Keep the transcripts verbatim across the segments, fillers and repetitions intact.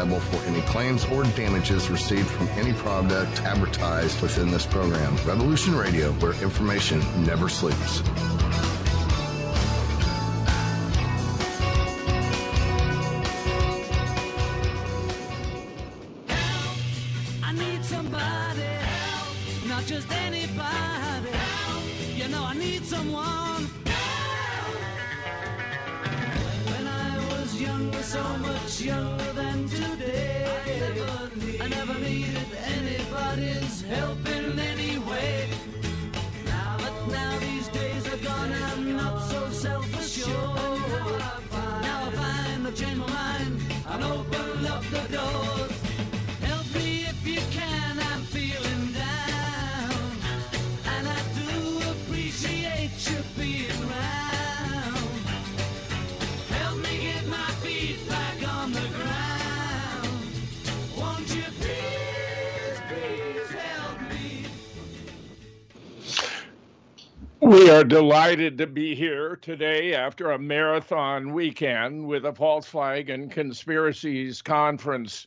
liable for any claims or damages received from any product advertised within this program. Revolution Radio, where information never sleeps. I need somebody help, not just anybody help. You know I need someone help. When I was younger, so much younger than today, I never, need, I never needed anybody's help in any way. Now, but now these days are gone, I'm not so self-assured. Now I find, now I find I've changed my mind and opened up the doors. You can, I'm feeling down, and I do appreciate you being around. Help me get my feet back on the ground. Won't you please, please help me? We are delighted to be here today after a marathon weekend with a False Flag and Conspiracies Conference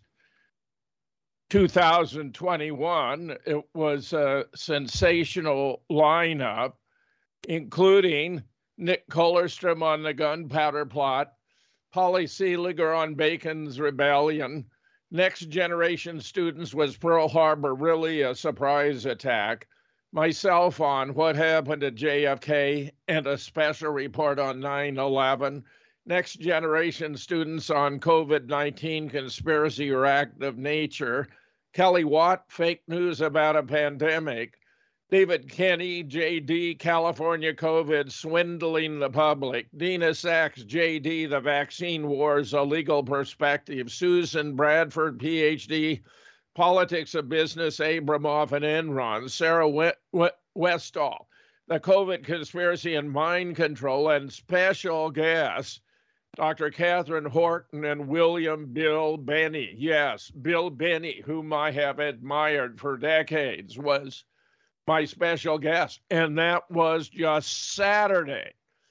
two thousand twenty-one. It was a sensational lineup, including Nick Kollerstrom on the gunpowder plot, Polly Seeliger on Bacon's Rebellion, Next Generation Students, was Pearl Harbor really a surprise attack, myself on what happened to J F K, and a special report on nine eleven, Next Generation Students on COVID nineteen conspiracy or act of nature, Kelly Watt, fake news about a pandemic, David Kenny, J D, California COVID, swindling the public, Dina Sachs, J D, the vaccine wars, a legal perspective, Susan Bradford, P H D, politics of business, Abramoff and Enron, Sarah Westall, the COVID conspiracy and mind control, and special guests, Doctor Catherine Horton and William Bill Benny. Yes, Bill Benny, whom I have admired for decades, was my special guest. And that was just Saturday.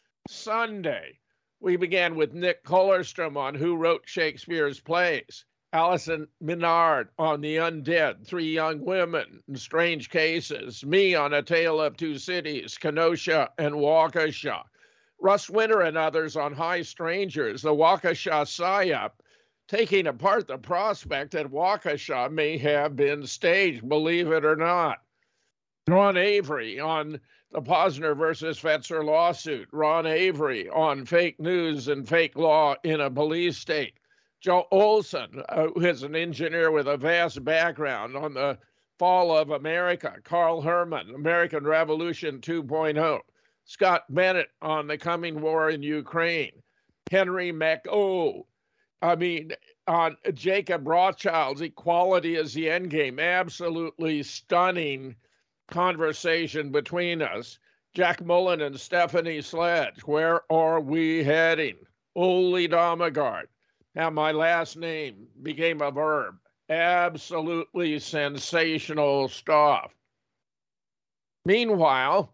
Sunday, we began with Nick Kollerstrom on Who Wrote Shakespeare's Plays, Alison Minard on The Undead, Three Young Women and Strange Cases, me on A Tale of Two Cities, Kenosha and Waukesha, Russ Winter and others on High Strangers, the Waukesha psyop, taking apart the prospect that Waukesha may have been staged, believe it or not. Ron Avery on the Posner versus Fetzer lawsuit, Ron Avery on fake news and fake law in a police state, Joe Olson, uh, who is an engineer with a vast background, on the fall of America, Carl Herman, American Revolution two point oh, Scott Bennett on the coming war in Ukraine, Henry McO, I mean, on Jacob Rothschild's Equality is the Endgame, absolutely stunning conversation between us, Jack Mullen and Stephanie Sledge, Where Are We Heading? Ole Domagard, how my last name became a verb, absolutely sensational stuff. Meanwhile,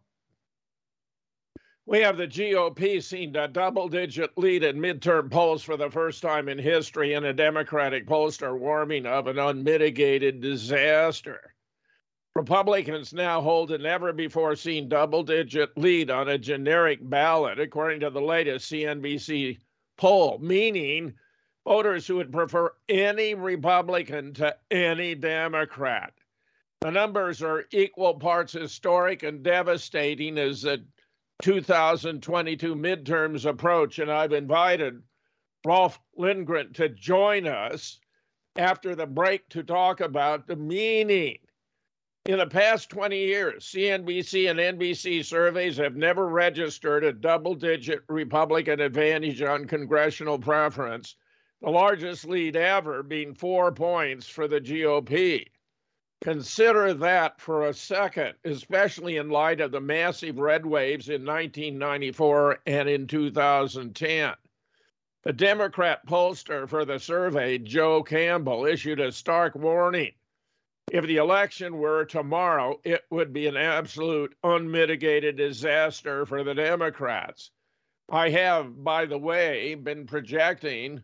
we have the G O P seeing a double-digit lead in midterm polls for the first time in history, and a Democratic pollster warning of an unmitigated disaster. Republicans now hold a never-before-seen double-digit lead on a generic ballot, according to the latest C N B C poll, meaning voters who would prefer any Republican to any Democrat. The numbers are equal parts historic and devastating as the two thousand twenty-two midterms approach, and I've invited Rolf Lindgren to join us after the break to talk about the meaning. In the past twenty years, C N B C and N B C surveys have never registered a double-digit Republican advantage on congressional preference, the largest lead ever being four points for the G O P. Consider that for a second, especially in light of the massive red waves in nineteen ninety-four and in two thousand ten. The Democrat pollster for the survey, Joe Campbell, issued a stark warning. If the election were tomorrow, it would be an absolute unmitigated disaster for the Democrats. I have, by the way, been projecting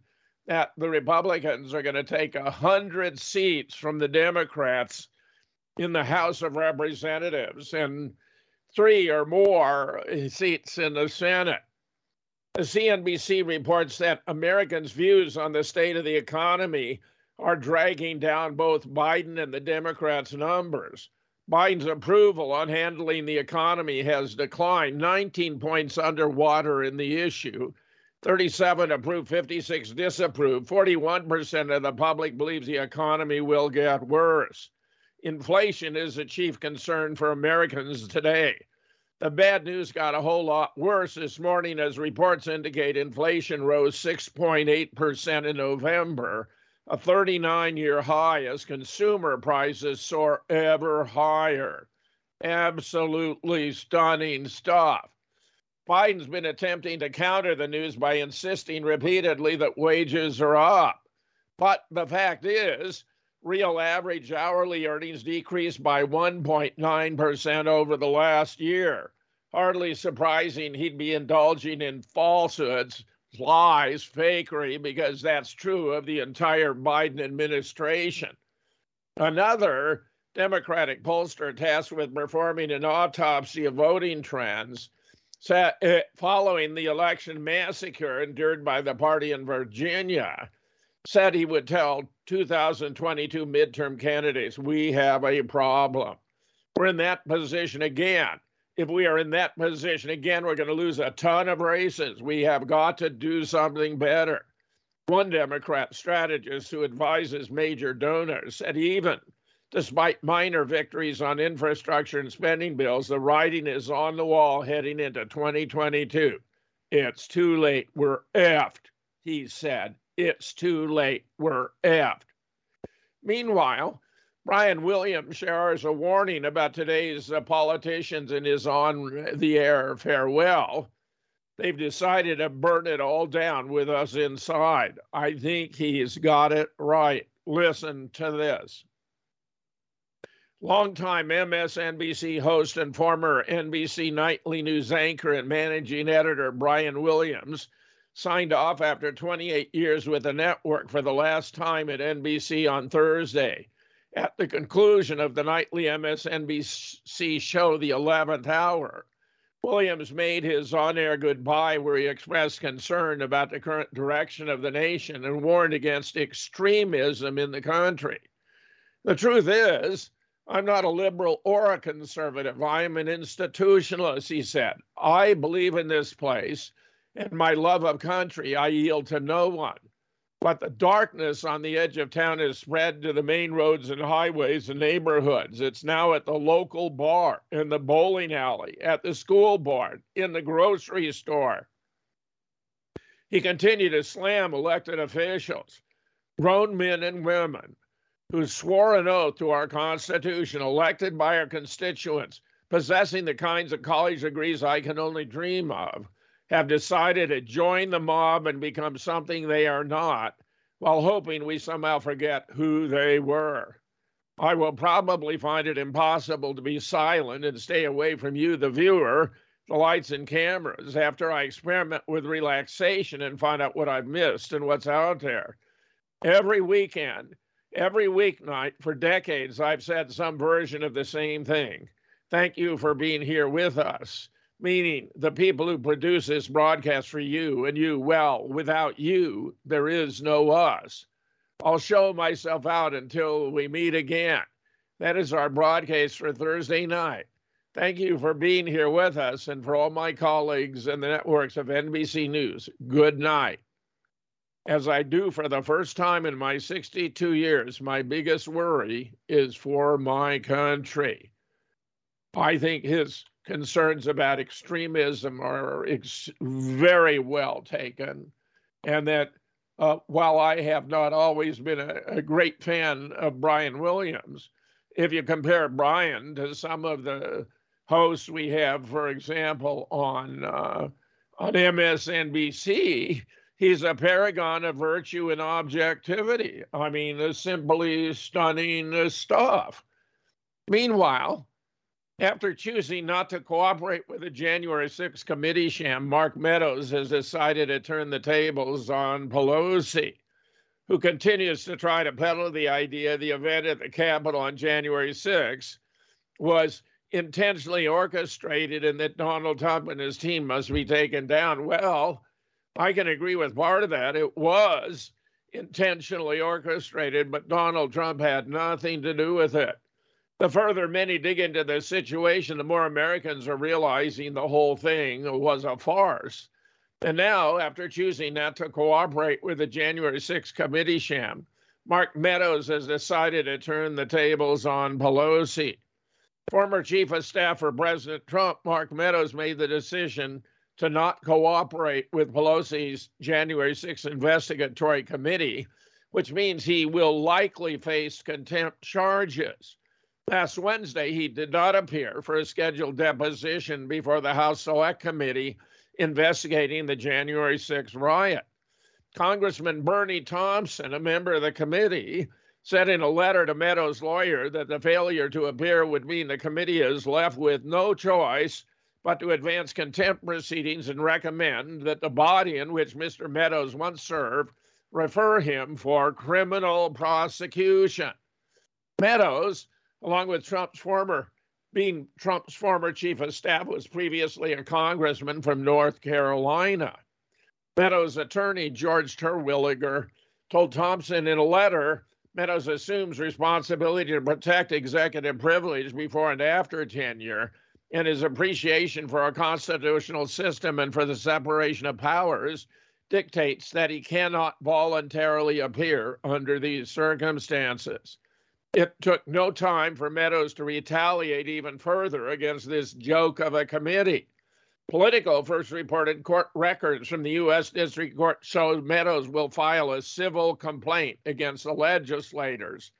that the Republicans are going to take one hundred seats from the Democrats in the House of Representatives and three or more seats in the Senate. The C N B C reports that Americans' views on the state of the economy are dragging down both Biden and the Democrats' numbers. Biden's approval on handling the economy has declined nineteen points underwater in the issue. thirty-seven approved, fifty-six disapproved. forty-one percent of the public believes the economy will get worse. Inflation is a chief concern for Americans today. The bad news got a whole lot worse this morning as reports indicate inflation rose six point eight percent in November, a thirty-nine-year high as consumer prices soar ever higher. Absolutely stunning stuff. Biden's been attempting to counter the news by insisting repeatedly that wages are up. But the fact is, real average hourly earnings decreased by one point nine percent over the last year. Hardly surprising he'd be indulging in falsehoods, lies, fakery, because that's true of the entire Biden administration. Another Democratic pollster tasked with performing an autopsy of voting trends said, uh, following the election massacre endured by the party in Virginia, said he would tell two thousand twenty-two midterm candidates, we have a problem. We're in that position again. If we are in that position again, we're going to lose a ton of races. We have got to do something better. One Democrat strategist who advises major donors said even despite minor victories on infrastructure and spending bills, the writing is on the wall heading into twenty twenty-two. It's too late. We're effed, he said. It's too late. We're effed. Meanwhile, Brian Williams shares a warning about today's uh, politicians in his on-the-air farewell. They've decided to burn it all down with us inside. I think he's got it right. Listen to this. Longtime M S N B C host and former N B C Nightly News anchor and managing editor Brian Williams signed off after twenty-eight years with the network for the last time at N B C on Thursday. At the conclusion of the nightly M S N B C show, The eleventh Hour, Williams made his on-air goodbye where he expressed concern about the current direction of the nation and warned against extremism in the country. The truth is, I'm not a liberal or a conservative. I'm an institutionalist, he said. I believe in this place, and my love of country I yield to no one. But the darkness on the edge of town has spread to the main roads and highways and neighborhoods. It's now at the local bar, in the bowling alley, at the school board, in the grocery store. He continued to slam elected officials, grown men and women, who swore an oath to our Constitution, elected by our constituents, possessing the kinds of college degrees I can only dream of, have decided to join the mob and become something they are not, while hoping we somehow forget who they were. I will probably find it impossible to be silent and stay away from you, the viewer, the lights and cameras, after I experiment with relaxation and find out what I've missed and what's out there. Every weekend, every weeknight for decades, I've said some version of the same thing. Thank you for being here with us. Meaning the people who produce this broadcast for you and you, well, without you, there is no us. I'll show myself out until we meet again. That is our broadcast for Thursday night. Thank you for being here with us, and for all my colleagues and the networks of N B C News, good night. As I do for the first time in my sixty-two years, my biggest worry is for my country. I think his concerns about extremism are ex- very well taken, and that uh, while I have not always been a, a great fan of Brian Williams, if you compare Brian to some of the hosts we have, for example, on uh, on M S N B C, he's a paragon of virtue and objectivity. I mean, it's simply stunning stuff. Meanwhile, after choosing not to cooperate with the January sixth committee sham, Mark Meadows has decided to turn the tables on Pelosi. who continues to try to peddle the idea the event at the Capitol on January sixth was intentionally orchestrated and that Donald Trump and his team must be taken down. Well, I can agree with part of that. It was intentionally orchestrated, but Donald Trump had nothing to do with it. The further many dig into the situation, the more Americans are realizing the whole thing was a farce. And now, after choosing not to cooperate with the January sixth committee sham, Mark Meadows has decided to turn the tables on Pelosi. Former Chief of Staff for President Trump, Mark Meadows, made the decision to not cooperate with Pelosi's January sixth investigatory committee, which means he will likely face contempt charges. Last Wednesday, he did not appear for a scheduled deposition before the House Select Committee investigating the January sixth riot. Congressman Bernie Thompson, a member of the committee, said in a letter to Meadows' lawyer that the failure to appear would mean the committee is left with no choice but to advance contempt proceedings and recommend that the body in which Mister Meadows once served refer him for criminal prosecution. Meadows, along with Trump's former being Trump's former chief of staff, was previously a congressman from North Carolina. Meadows' attorney, George Terwilliger, told Thompson in a letter, Meadows assumes responsibility to protect executive privilege before and after tenure, and his appreciation for our constitutional system and for the separation of powers dictates that he cannot voluntarily appear under these circumstances. It took no time for Meadows to retaliate even further against this joke of a committee. Politico first reported court records from the U S District Court showed Meadows will file a civil complaint against the legislators.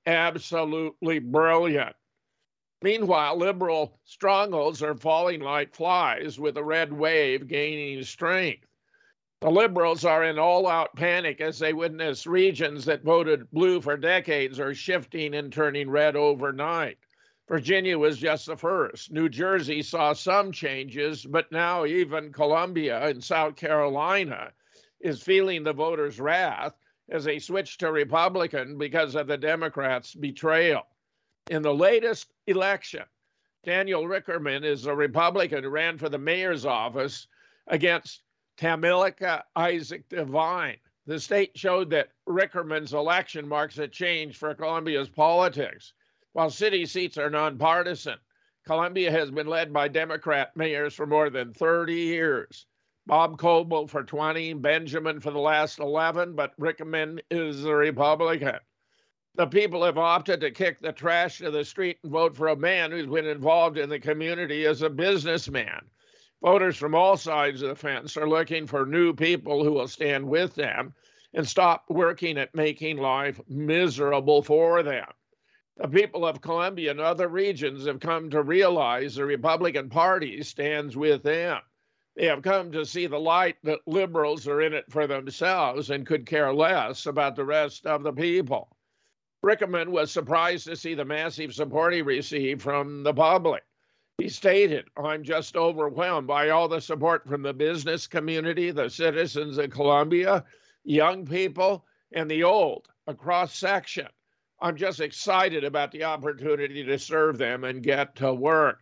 Absolutely brilliant. Meanwhile, liberal strongholds are falling like flies, with the red wave gaining strength. The liberals are in all-out panic as they witness regions that voted blue for decades are shifting and turning red overnight. Virginia was just the first. New Jersey saw some changes, but now even Columbia and South Carolina is feeling the voters' wrath as they switch to Republican because of the Democrats' betrayal. In the latest election, Daniel Rickerman is a Republican who ran for the mayor's office against Tamilika Isaac Devine. The state showed that Rickerman's election marks a change for Columbia's politics. While city seats are nonpartisan, Columbia has been led by Democrat mayors for more than thirty years. Bob Coble for twenty, Benjamin for the last eleven, but Rickerman is a Republican. The people have opted to kick the trash to the street and vote for a man who's been involved in the community as a businessman. Voters from all sides of the fence are looking for new people who will stand with them and stop working at making life miserable for them. The people of Columbia and other regions have come to realize the Republican Party stands with them. They have come to see the light that liberals are in it for themselves and could care less about the rest of the people. Rickerman was surprised to see the massive support he received from the public. He stated, I'm just overwhelmed by all the support from the business community, the citizens of Columbia, young people, and the old, a cross-section. I'm just excited about the opportunity to serve them and get to work.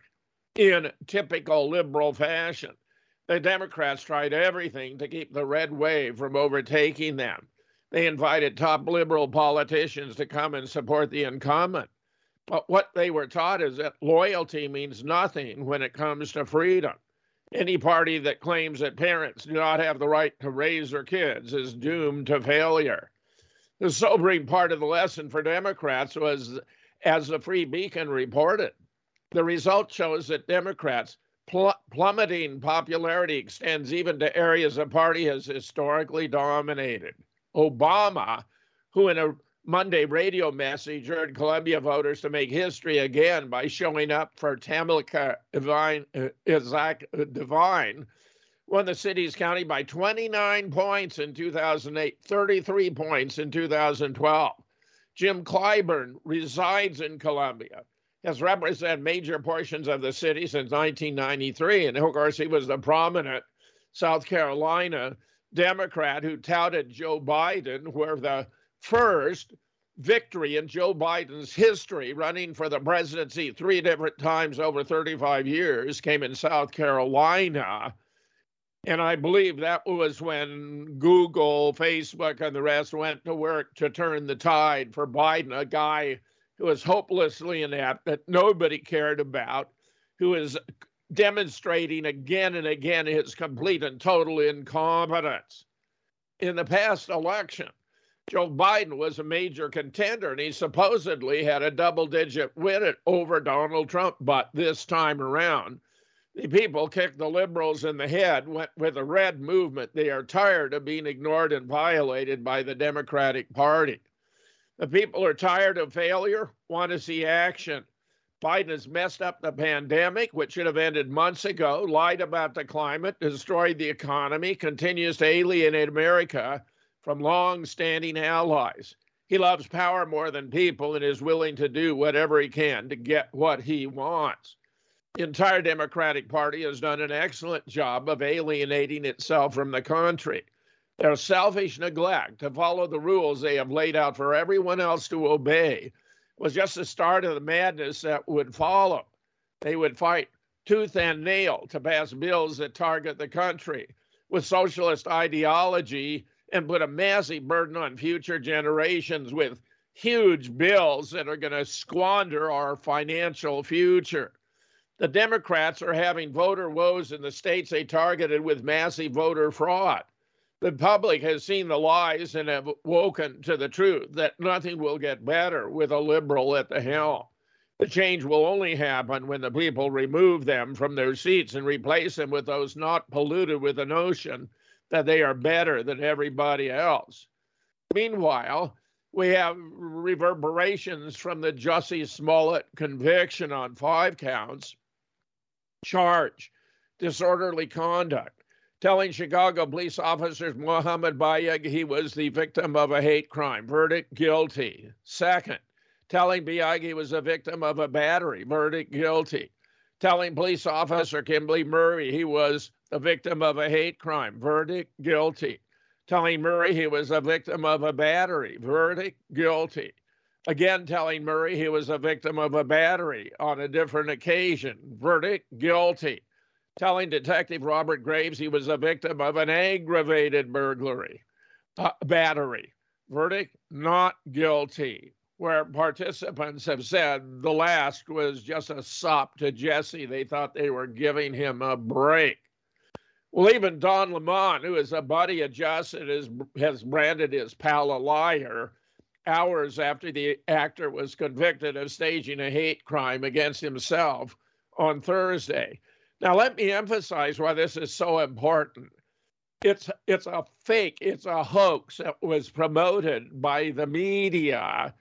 In typical liberal fashion, the Democrats tried everything to keep the red wave from overtaking them. They invited top liberal politicians to come and support the incumbent. But what they were taught is that loyalty means nothing when it comes to freedom. Any party that claims that parents do not have the right to raise their kids is doomed to failure. The sobering part of the lesson for Democrats was, as the Free Beacon reported, the result shows that Democrats' pl- plummeting popularity extends even to areas the party has historically dominated. Obama, who in a Monday radio message urged Columbia voters to make history again by showing up for Tamilika Divine, uh, Isaac Devine, won the city's county by twenty-nine points in two thousand eight, thirty-three points in two thousand twelve. Jim Clyburn resides in Columbia, has represented major portions of the city since nineteen ninety-three, and of course he was the prominent South Carolina Democrat who touted Joe Biden, where the first victory in Joe Biden's history, running for the presidency three different times over thirty-five years, came in South Carolina. And I believe that was when Google, Facebook, and the rest went to work to turn the tide for Biden, a guy who was hopelessly inept, that nobody cared about, who is demonstrating again and again his complete and total incompetence. In the past election, Joe Biden was a major contender, and he supposedly had a double-digit win over Donald Trump. But this time around, the people kicked the liberals in the head, went with a red movement. They are tired of being ignored and violated by the Democratic Party. The people are tired of failure, want to see action. Biden has messed up the pandemic, which should have ended months ago, lied about the climate, destroyed the economy, continues to alienate America from long-standing allies. He loves power more than people and is willing to do whatever he can to get what he wants. The entire Democratic Party has done an excellent job of alienating itself from the country. Their selfish neglect to follow the rules they have laid out for everyone else to obey was just the start of the madness that would follow. They would fight tooth and nail to pass bills that target the country with socialist ideology and put a massive burden on future generations with huge bills that are going to squander our financial future. The Democrats are having voter woes in the states they targeted with massive voter fraud. The public has seen the lies and have woken to the truth that nothing will get better with a liberal at the helm. The change will only happen when the people remove them from their seats and replace them with those not polluted with the notion that they are better than everybody else. Meanwhile, we have reverberations from the Jussie Smollett conviction on five counts, charge, disorderly conduct, telling Chicago police officers Mohammed Bayag he was the victim of a hate crime, verdict guilty. Second, telling Bayag he was a victim of a battery, verdict guilty. Telling police officer Kimberly Murray he was a victim of a hate crime, verdict guilty. Telling Murray he was a victim of a battery, verdict guilty. Again, telling Murray he was a victim of a battery on a different occasion, verdict guilty. Telling Detective Robert Graves he was a victim of an aggravated burglary, uh, battery, verdict not guilty. Where participants have said the last was just a sop to Jesse. They thought they were giving him a break. Well, even Don Lemon, who is a buddy of Justin, is, has branded his pal a liar hours after the actor was convicted of staging a hate crime against himself on Thursday. Now, let me emphasize why this is so important. It's, it's a fake, it's a hoax that was promoted by the media,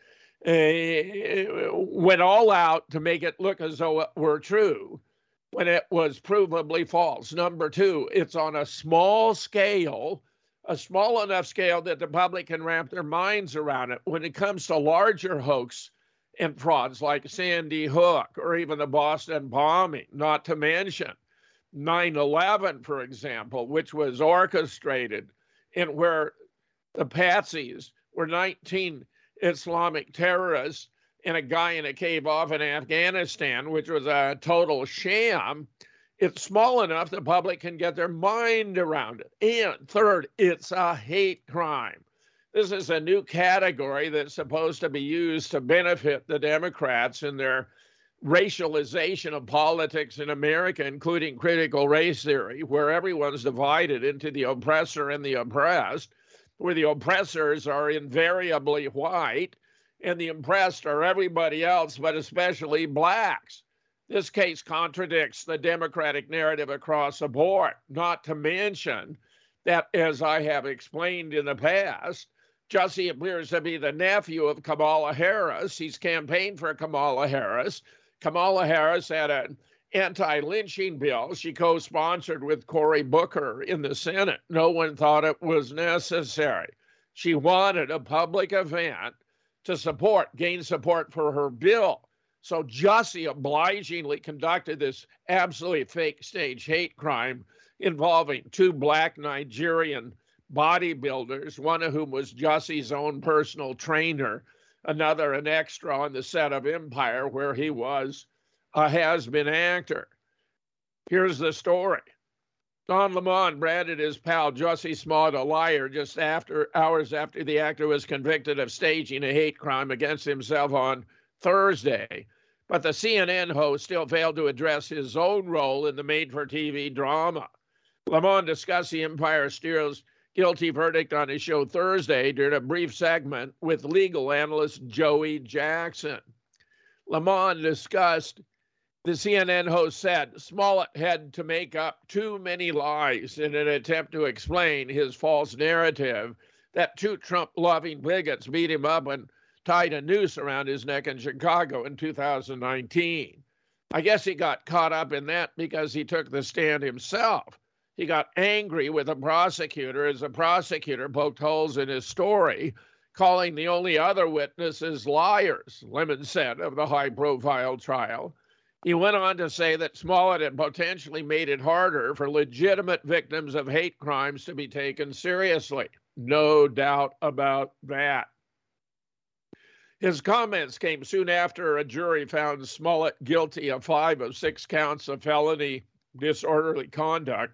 uh, went all out to make it look as though it were true, when it was provably false. Number two, it's on a small scale, a small enough scale that the public can wrap their minds around it. When it comes to larger hoax and frauds like Sandy Hook or even the Boston bombing, not to mention nine eleven, for example, which was orchestrated and where the patsies were nineteen Islamic terrorists and a guy in a cave off in Afghanistan, which was a total sham. It's small enough the public can get their mind around it. And third, it's a hate crime. This is a new category that's supposed to be used to benefit the Democrats in their racialization of politics in America, including critical race theory, where everyone's divided into the oppressor and the oppressed, where the oppressors are invariably white and the oppressed are everybody else, but especially blacks. This case contradicts the Democratic narrative across the board, not to mention that, as I have explained in the past, Jussie appears to be the nephew of Kamala Harris. He's campaigned for Kamala Harris. Kamala Harris had an anti-lynching bill she co-sponsored with Cory Booker in the Senate. No one thought it was necessary. She wanted a public event to support, gain support for her bill. So Jussie obligingly conducted this absolutely fake stage hate crime involving two black Nigerian bodybuilders, one of whom was Jussie's own personal trainer, another an extra on the set of Empire, where he was a has-been actor. Here's the story. Don Lemon branded his pal Jussie Smollett a liar just after hours after the actor was convicted of staging a hate crime against himself on Thursday. But the C N N host still failed to address his own role in the made-for-T V drama. Lemon discussed the Empire Steel's guilty verdict on his show Thursday during a brief segment with legal analyst Joey Jackson. Lemon discussed, the C N N host said, Smollett had to make up too many lies in an attempt to explain his false narrative that two Trump-loving bigots beat him up and tied a noose around his neck in Chicago in two thousand nineteen. I guess he got caught up in that because he took the stand himself. He got angry with a prosecutor as the prosecutor poked holes in his story, calling the only other witnesses liars, Lemon said of the high-profile trial. He went on to say that Smollett had potentially made it harder for legitimate victims of hate crimes to be taken seriously. No doubt about that. His comments came soon after a jury found Smollett guilty of five of six counts of felony disorderly conduct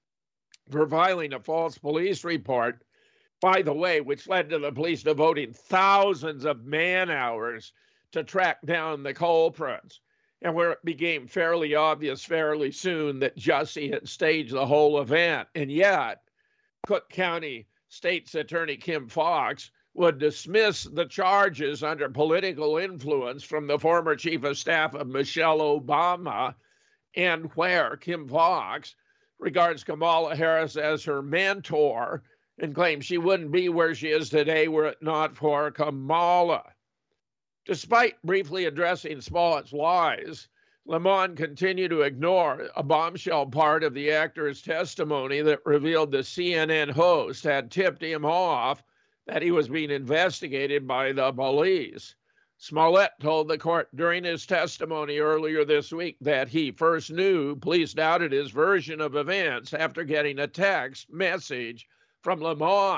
for filing a false police report, by the way, which led to the police devoting thousands of man-hours to track down the culprits, and where it became fairly obvious fairly soon that Jussie had staged the whole event. And yet, Cook County State's Attorney Kim Foxx would dismiss the charges under political influence from the former chief of staff of Michelle Obama, and where Kim Foxx regards Kamala Harris as her mentor and claims she wouldn't be where she is today were it not for Kamala. Despite briefly addressing Smollett's lies, Lemon continued to ignore a bombshell part of the actor's testimony that revealed the C N N host had tipped him off that he was being investigated by the police. Smollett told the court during his testimony earlier this week that he first knew police doubted his version of events after getting a text message from Lemon.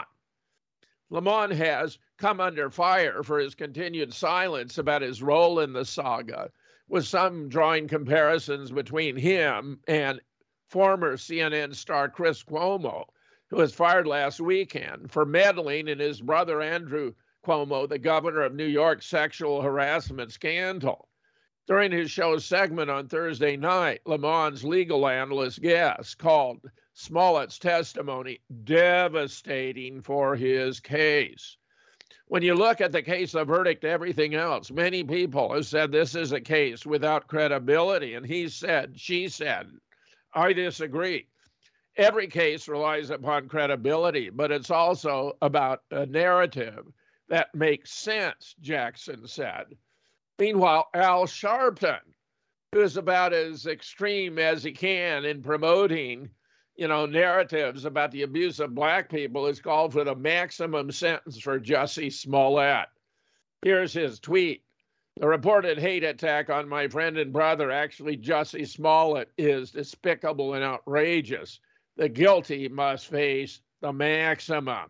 Lemon has come under fire for his continued silence about his role in the saga, with some drawing comparisons between him and former C N N star Chris Cuomo, who was fired last weekend for meddling in his brother Andrew Cuomo, the governor of New York's sexual harassment scandal. During his show's segment on Thursday night, Lemon's legal analyst guest called Smollett's testimony devastating for his case. When you look at the case, the verdict, everything else, many people have said this is a case without credibility. And he said, she said, I disagree. Every case relies upon credibility, but it's also about a narrative that makes sense, Jackson said. Meanwhile, Al Sharpton, who is about as extreme as he can in promoting, you know, narratives about the abuse of black people, has called for the maximum sentence for Jussie Smollett. Here's his tweet. The reported hate attack on my friend and brother, actually Jussie Smollett, is despicable and outrageous. The guilty must face the maximum.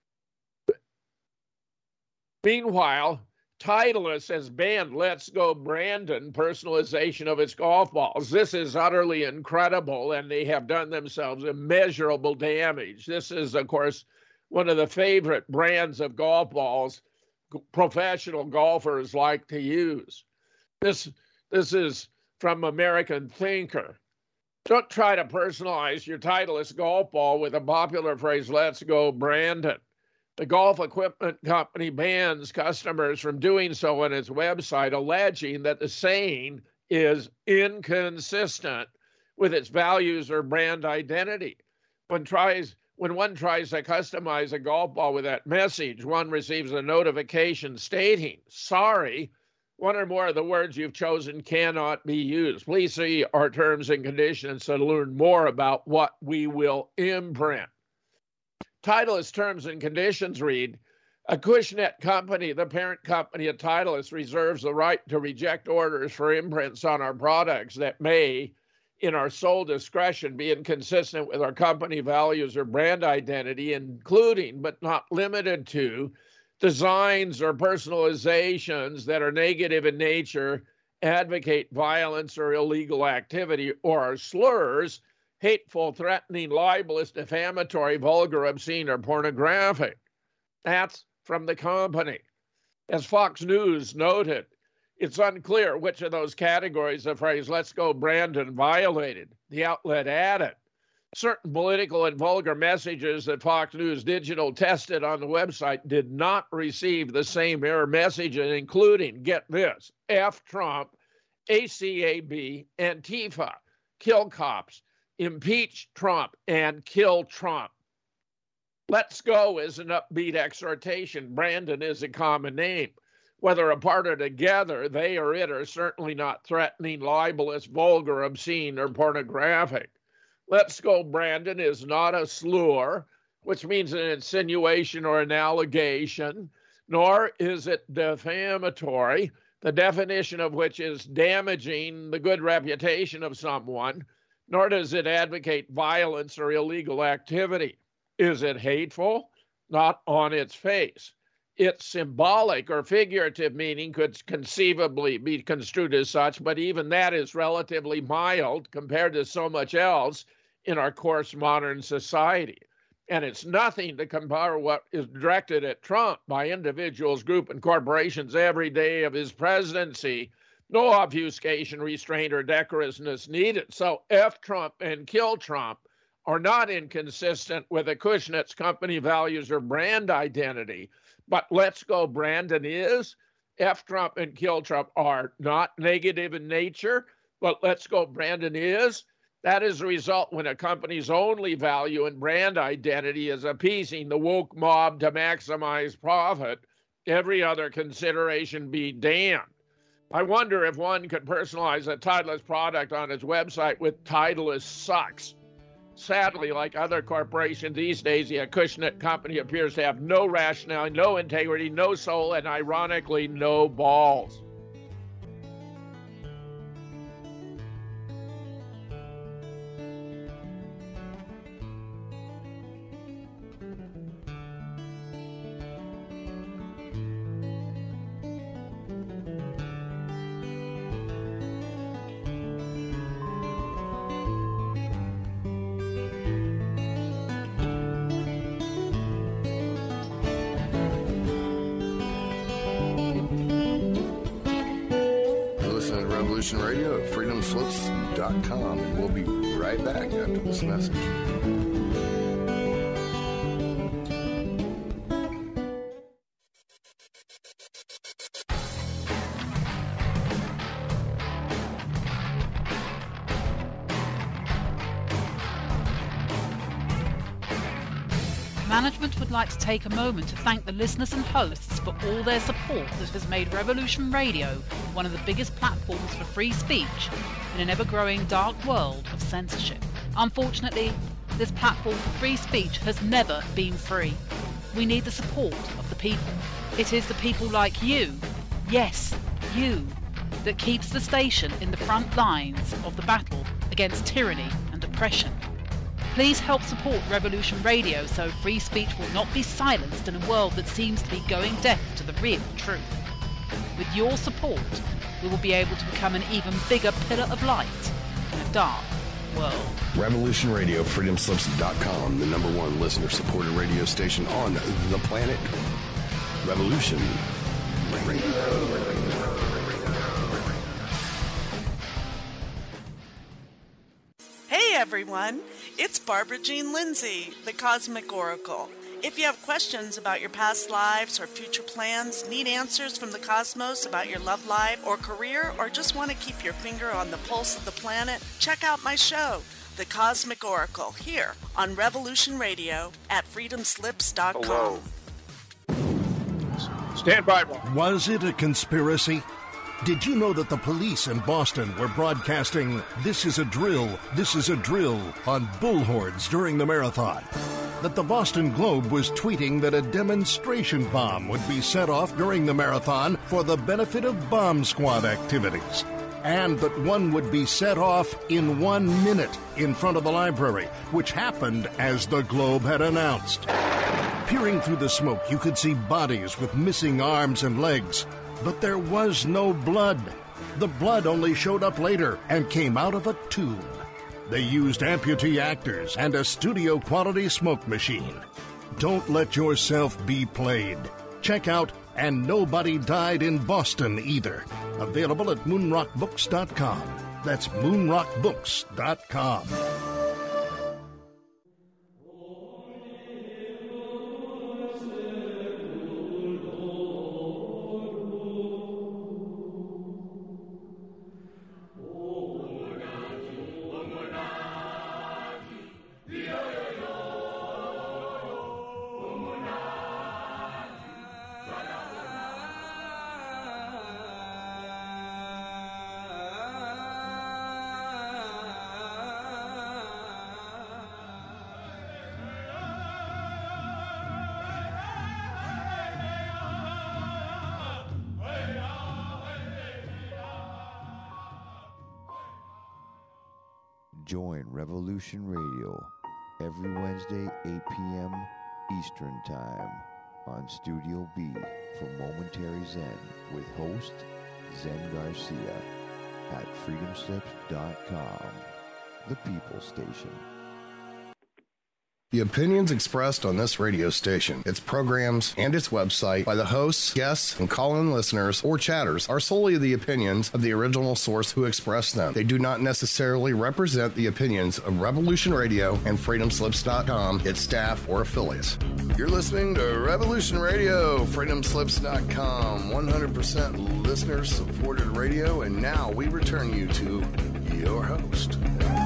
Meanwhile, Titleist has banned Let's Go Brandon personalization of its golf balls. This is utterly incredible, and they have done themselves immeasurable damage. This is, of course, one of the favorite brands of golf balls professional golfers like to use. This, this is from American Thinker. Don't try to personalize your Titleist golf ball with a popular phrase, Let's Go Brandon. The golf equipment company bans customers from doing so on its website, alleging that the saying is inconsistent with its values or brand identity. When, tries, when one tries to customize a golf ball with that message, one receives a notification stating, sorry, one or more of the words you've chosen cannot be used. Please see our terms and conditions to learn more about what we will imprint. Titleist terms and conditions read, Acushnet Company, the parent company of Titleist, reserves the right to reject orders for imprints on our products that may, in our sole discretion, being consistent with our company values or brand identity, including but not limited to designs or personalizations that are negative in nature, advocate violence or illegal activity, or are slurs, hateful, threatening, libelous, defamatory, vulgar, obscene, or pornographic. That's from the company. As Fox News noted, it's unclear which of those categories the phrase "let's go Brandon" violated. The outlet added, certain political and vulgar messages that Fox News Digital tested on the website did not receive the same error messaging, including, get this, F Trump, A C A B, Antifa, kill cops, impeach Trump, and kill Trump. Let's go is an upbeat exhortation. Brandon is a common name. Whether apart or together, they or it are certainly not threatening, libelous, vulgar, obscene, or pornographic. Let's go Brandon is not a slur, which means an insinuation or an allegation, nor is it defamatory, the definition of which is damaging the good reputation of someone, nor does it advocate violence or illegal activity. Is it hateful? Not on its face. Its symbolic or figurative meaning could conceivably be construed as such, but even that is relatively mild compared to so much else in our coarse modern society. And it's nothing to compare what is directed at Trump by individuals, groups, and corporations every day of his presidency. No obfuscation, restraint, or decorousness needed. So F Trump and kill Trump are not inconsistent with Acushnet's company values or brand identity. But let's go Brandon is. F Trump and kill Trump are not negative in nature, but let's go Brandon is. That is a result when a company's only value and brand identity is appeasing the woke mob to maximize profit, every other consideration be damned. I wonder if one could personalize a Titleist product on its website with Titleist sucks. Sadly, like other corporations these days, the Acushnet company appears to have no rationality, no integrity, no soul, and ironically, no balls. Radio at freedom slips dot com, and we'll be right back after this message. Management would like to take a moment to thank the listeners and hosts for all their support that has made Revolution Radio one of the biggest platforms for free speech in an ever-growing dark world of censorship. Unfortunately, this platform for free speech has never been free. We need the support of the people. It is the people like you, yes, you, that keeps the station in the front lines of the battle against tyranny and oppression. Please help support Revolution Radio so free speech will not be silenced in a world that seems to be going deaf to the real truth. With your support, we will be able to become an even bigger pillar of light in a dark world. Revolution Radio, freedom slips dot com, the number one listener-supported radio station on the planet. Revolution Radio. Hey everyone, it's Barbara Jean Lindsay, the Cosmic Oracle. If you have questions about your past lives or future plans, need answers from the cosmos about your love life or career, or just want to keep your finger on the pulse of the planet, check out my show, The Cosmic Oracle, here on Revolution Radio at freedom slips dot com. Hello. Stand by. Was it a conspiracy? Did you know that the police in Boston were broadcasting "This is a drill, this is a drill" on bullhorns during the marathon? That the Boston Globe was tweeting that a demonstration bomb would be set off during the marathon for the benefit of bomb squad activities? and that one would be set off in one minute in front of the library, which happened as the Globe had announced. Peering through the smoke, you could see bodies with missing arms and legs, but there was no blood. The blood only showed up later and came out of a tube. They used amputee actors and a studio-quality smoke machine. Don't let yourself be played. Check out And Nobody Died in Boston Either. Available at moonrock books dot com. That's moonrock books dot com. Join Revolution Radio every Wednesday, eight p.m. Eastern Time on Studio B for Momentary Zen with host Zen Garcia at freedom slips dot com, the People Station. The opinions expressed on this radio station, its programs, and its website by the hosts, guests, and call-in listeners or chatters are solely the opinions of the original source who expressed them. They do not necessarily represent the opinions of Revolution Radio and freedom slips dot com, its staff, or affiliates. You're listening to Revolution Radio, freedom slips dot com, one hundred percent listener-supported radio, and now we return you to your host.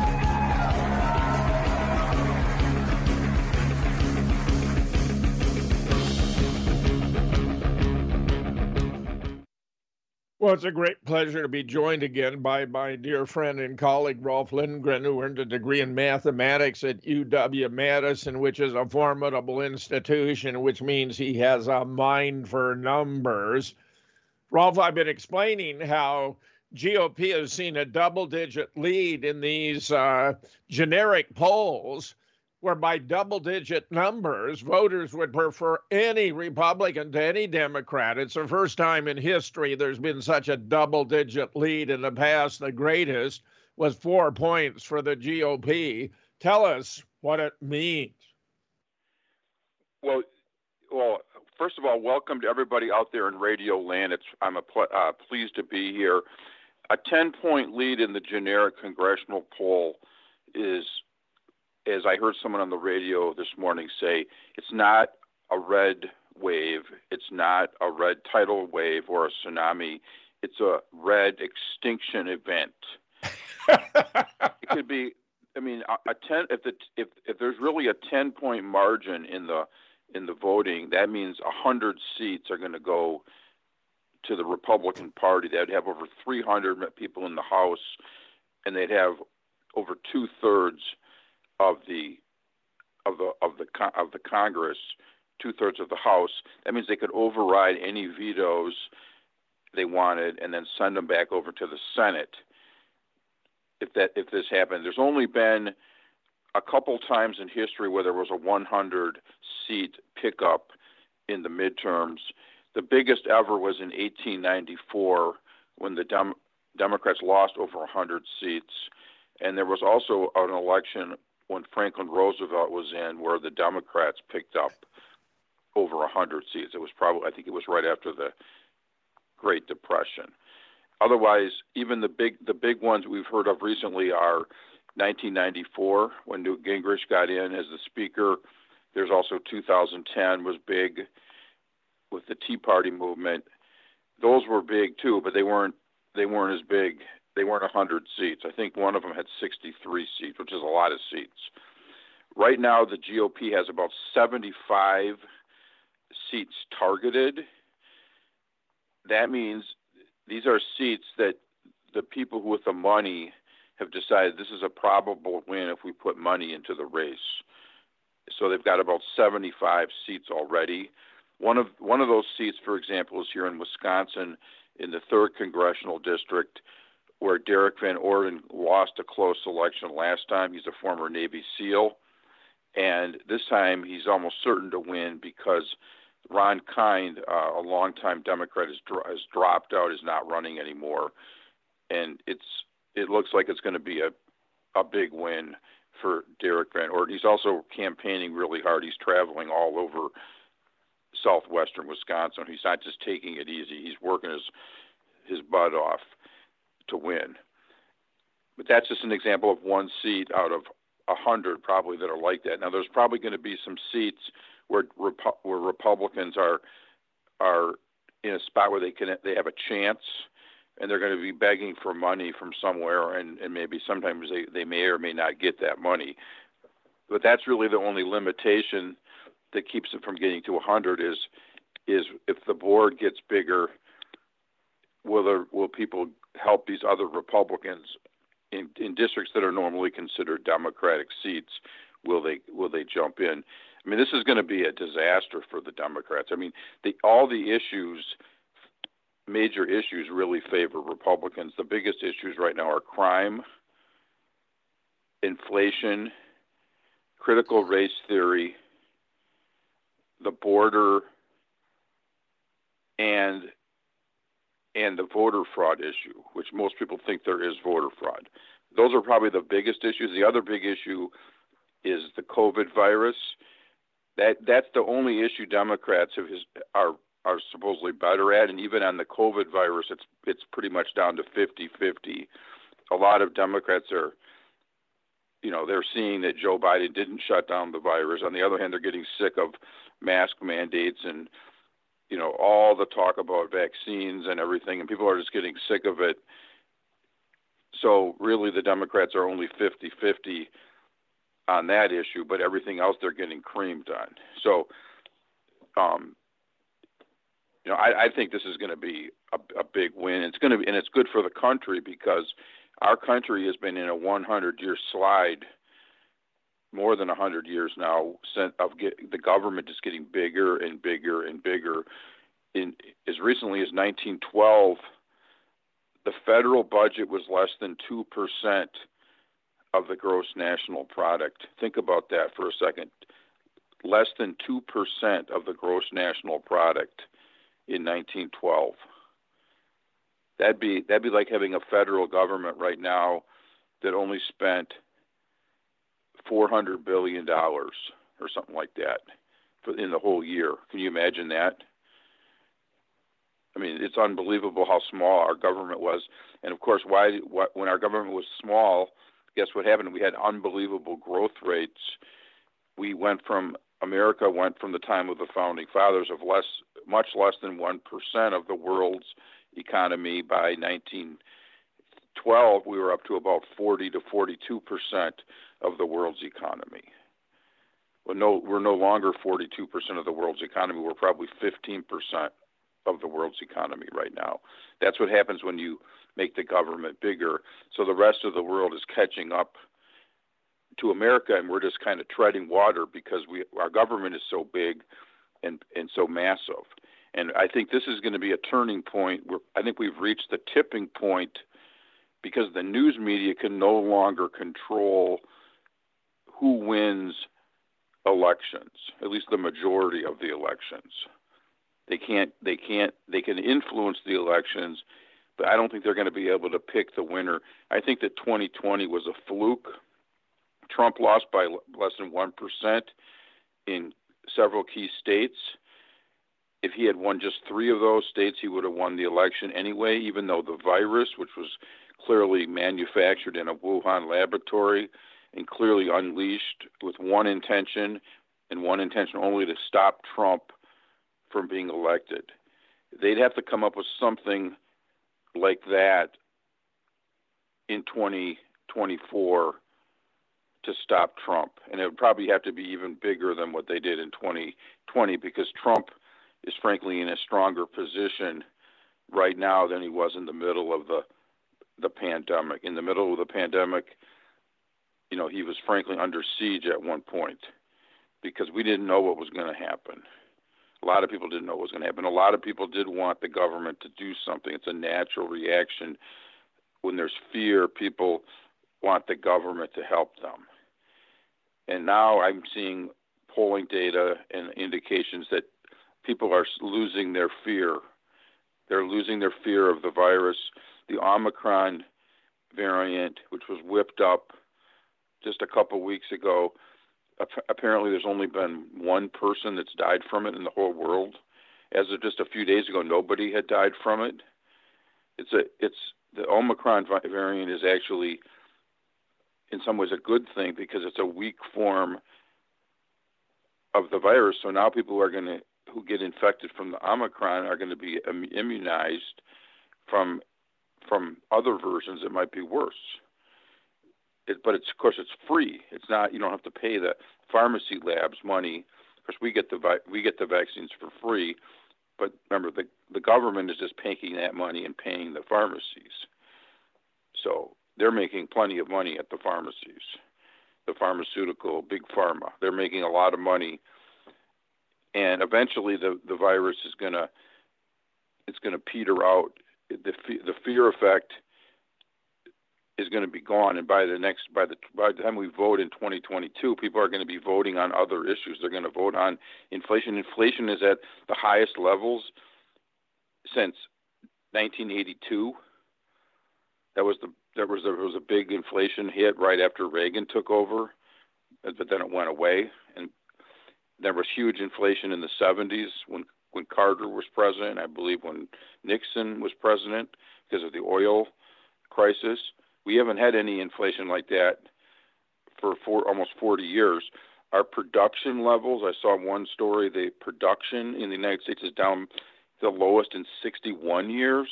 Well, it's a great pleasure to be joined again by my dear friend and colleague, Rolf Lindgren, who earned a degree in mathematics at U W-Madison, which is a formidable institution, which means he has a mind for numbers. Rolf, I've been explaining how G O P has seen a double-digit lead in these uh, generic polls, where by double-digit numbers, voters would prefer any Republican to any Democrat. It's the first time in history there's been such a double-digit lead. In the past, the greatest was four points for the G O P. Tell us what it means. Well, well, first of all, welcome to everybody out there in Radio Land. It's, I'm a pl- uh, pleased to be here. A ten-point lead in the generic congressional poll is, as I heard someone on the radio this morning say, it's not a red wave, it's not a red tidal wave or a tsunami, it's a red extinction event. It could be, I mean, a, a ten. If the if if there's really a ten point margin in the in the voting, that means a hundred seats are going to go to the Republican Party. They'd have over three hundred people in the House, and they'd have over two thirds of the of the of the of the Congress, two thirds of the House. That means they could override any vetoes they wanted and then send them back over to the Senate. If that if this happened, there's only been a couple times in history where there was a one hundred seat pickup in the midterms. The biggest ever was in eighteen ninety-four when the Dem- Democrats lost over one hundred seats, and there was also an election when Franklin Roosevelt was in, where the Democrats picked up over one hundred seats. It was probably, I think it was right after the Great Depression. Otherwise, even the big the big ones we've heard of recently are nineteen ninety-four, when Newt Gingrich got in as the Speaker. There's also two thousand ten was big with the Tea Party movement. Those were big too, but they weren't they weren't as big. They weren't one hundred seats. I think one of them had sixty-three seats, which is a lot of seats. Right now, the G O P has about seventy-five seats targeted. That means these are seats that the people with the money have decided this is a probable win if we put money into the race. So they've got about seventy-five seats already. One of one of those seats, for example, is here in Wisconsin in the third congressional district, where Derek Van Orden lost a close election last time. He's a former Navy SEAL. And this time he's almost certain to win because Ron Kind, uh, a longtime Democrat, has, dro- has dropped out, is not running anymore. And it's it looks like it's going to be a, a big win for Derek Van Orden. He's also campaigning really hard. He's traveling all over southwestern Wisconsin. He's not just taking it easy. He's working his his butt off to win. But that's just an example of one seat out of a hundred probably that are like that. Now there's probably going to be some seats where Repu- where Republicans are are in a spot where they can they have a chance, and they're going to be begging for money from somewhere, and, and maybe sometimes they, they may or may not get that money. But that's really the only limitation that keeps it from getting to a hundred is is if the board gets bigger, will there, will people help these other Republicans in, in districts that are normally considered Democratic seats? Will they will they jump in? I mean, this is going to be a disaster for the Democrats. I mean, the, all the issues, major issues, really favor Republicans. The biggest issues right now are crime, inflation, critical race theory, the border, and and the voter fraud issue, which most people think there is voter fraud. Those are probably the biggest issues. The other big issue is the COVID virus. That that's the only issue Democrats have his, are are supposedly better at, and even on the COVID virus, it's it's pretty much down to fifty-fifty. A lot of Democrats are, you know, they're seeing that Joe Biden didn't shut down the virus. On the other hand, they're getting sick of mask mandates and, you know, all the talk about vaccines and everything, and people are just getting sick of it. So really the Democrats are only fifty-fifty on that issue, but everything else they're getting creamed on. So, um, you know, I, I think this is going to be a, a big win. It's going to be, and it's good for the country because our country has been in a hundred year slide, more than a hundred years now, of get, the government just getting bigger and bigger and bigger. In as recently as nineteen twelve, the federal budget was less than two percent of the gross national product. Think about that for a second. Less than two percent of the gross national product in nineteen twelve. That'd be that'd be like having a federal government right now that only spent four hundred billion dollars or something like that for in the whole year. Can you imagine that? I mean, it's unbelievable how small our government was. And of course, why what, when our government was small, guess what happened? We had unbelievable growth rates. We went from America went from the time of the founding fathers of less, much less than one percent of the world's economy. By nineteen twelve, we were up to about forty to forty-two percent of the world's economy. Well, no, we're no longer forty-two percent of the world's economy. We're probably fifteen percent of the world's economy right now. That's what happens when you make the government bigger. So the rest of the world is catching up to America, and we're just kind of treading water because we our government is so big and and so massive. And I think this is going to be a turning point. Where I think we've reached the tipping point because the news media can no longer control who wins elections, at least the majority of the elections. They can't, they can't, they can influence the elections, but I don't think they're going to be able to pick the winner. I think that twenty twenty was a fluke. Trump lost by less than one percent in several key states. If he had won just three of those states, he would have won the election anyway, even though the virus, which was clearly manufactured in a Wuhan laboratory and clearly unleashed with one intention and one intention only, to stop Trump from being elected. They'd have to come up with something like that in twenty twenty-four to stop Trump. And it would probably have to be even bigger than what they did in twenty twenty, because Trump is frankly in a stronger position right now than he was in the middle of the the pandemic. In the middle of the pandemic, you know, he was frankly under siege at one point because we didn't know what was going to happen. A lot of people didn't know what was going to happen. A lot of people did want the government to do something. It's a natural reaction when there's fear, people want the government to help them. And now I'm seeing polling data and indications that people are losing their fear. They're losing their fear of the virus. The Omicron variant, which was whipped up just a couple weeks ago, apparently there's only been one person that's died from it in the whole world. As of just a few days ago, nobody had died from it. It's a, it's the Omicron variant is actually, in some ways, a good thing because it's a weak form of the virus. So now people are going to, who get infected from the Omicron, are going to be immunized from from other versions that might be worse. It, but it's, of course, it's free. It's not. You don't have to pay the pharmacy labs money. Of course, we get the we get the vaccines for free. But remember, the the government is just taking that money and paying the pharmacies. So they're making plenty of money at the pharmacies, the pharmaceutical, big pharma. They're making a lot of money, and eventually the, the virus is gonna it's gonna peter out. The the fear effect is going to be gone, and by the next by the by the time we vote in twenty twenty-two, people are going to be voting on other issues. They're going to vote on inflation. Inflation is at the highest levels since nineteen eighty-two. That was the there was there was a big inflation hit right after Reagan took over, but then it went away. And there was huge inflation in the seventies when when Carter was president. I believe when Nixon was president because of the oil crisis. We haven't had any inflation like that for four, almost forty years. Our production levels, I saw one story, the production in the United States is down the lowest in sixty-one years.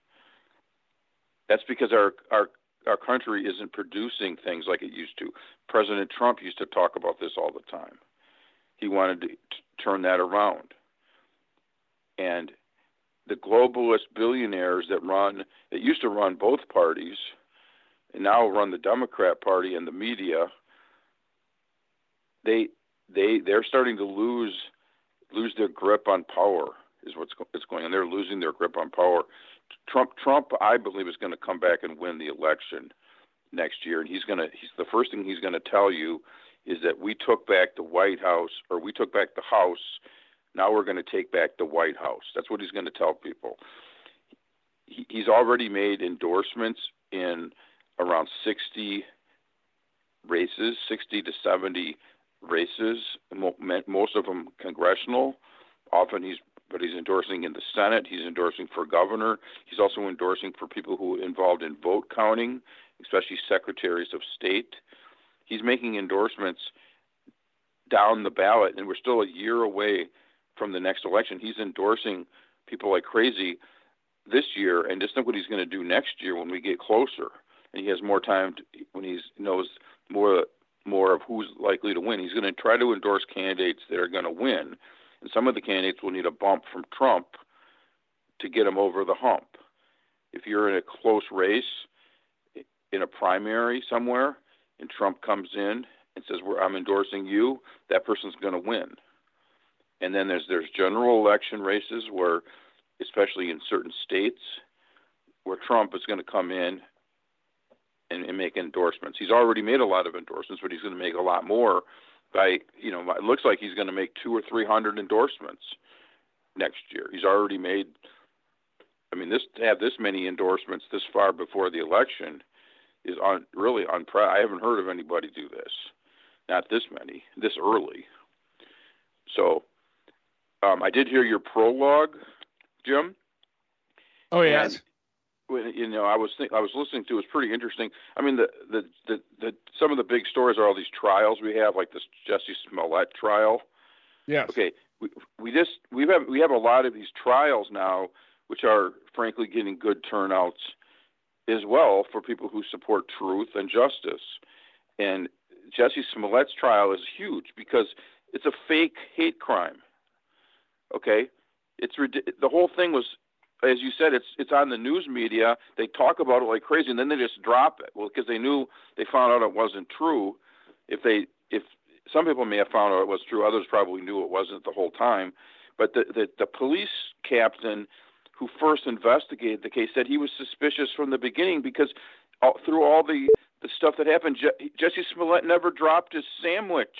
That's because our, our, our country isn't producing things like it used to. President Trump used to talk about this all the time. He wanted to t- turn that around. And the globalist billionaires that run, that used to run both parties, and now run the Democrat Party and the media, they they they're starting to lose lose their grip on power. Is what's go, it's going on. They're losing their grip on power. Trump Trump I believe is going to come back and win the election next year, and he's going to he's the first thing he's going to tell you is that we took back the White House, or we took back the House. Now we're going to take back the White House. That's what he's going to tell people. He, he's already made endorsements in around sixty races, sixty to seventy races, most of them congressional. Often he's, but he's endorsing in the Senate. He's endorsing for governor. He's also endorsing for people who are involved in vote counting, especially secretaries of state. He's making endorsements down the ballot, and we're still a year away from the next election. He's endorsing people like crazy this year, and just think what he's going to do next year when we get closer. And he has more time to, when he knows more more of who's likely to win. He's going to try to endorse candidates that are going to win. And some of the candidates will need a bump from Trump to get him over the hump. If you're in a close race, in a primary somewhere, and Trump comes in and says, well, I'm endorsing you, that person's going to win. And then there's there's general election races where, especially in certain states, where Trump is going to come in And, and make endorsements. He's already made a lot of endorsements, but he's going to make a lot more. By you know, it looks like he's going to make two or three hundred endorsements next year. He's already made. I mean, this to have this many endorsements this far before the election is on really unpre. I haven't heard of anybody do this. Not this many, this early. So, um, I did hear your prologue, Jim. Oh yes. And, you know, I was think, I was listening to. It was pretty interesting. I mean, the, the the the some of the big stories are all these trials we have, like this Jussie Smollett trial. Yes. Okay. We we just we have we have a lot of these trials now, which are frankly getting good turnouts as well for people who support truth and justice. And Jussie Smollett's trial is huge because it's a fake hate crime. Okay, it's the whole thing was. As you said, it's it's on the news media. They talk about it like crazy, and then they just drop it. Well, because they knew they found out it wasn't true. If they, if some people may have found out it was true, others probably knew it wasn't the whole time. But the the, the police captain who first investigated the case, said he was suspicious from the beginning because all, through all the, the stuff that happened, Je- Jesse Smollett never dropped his sandwich.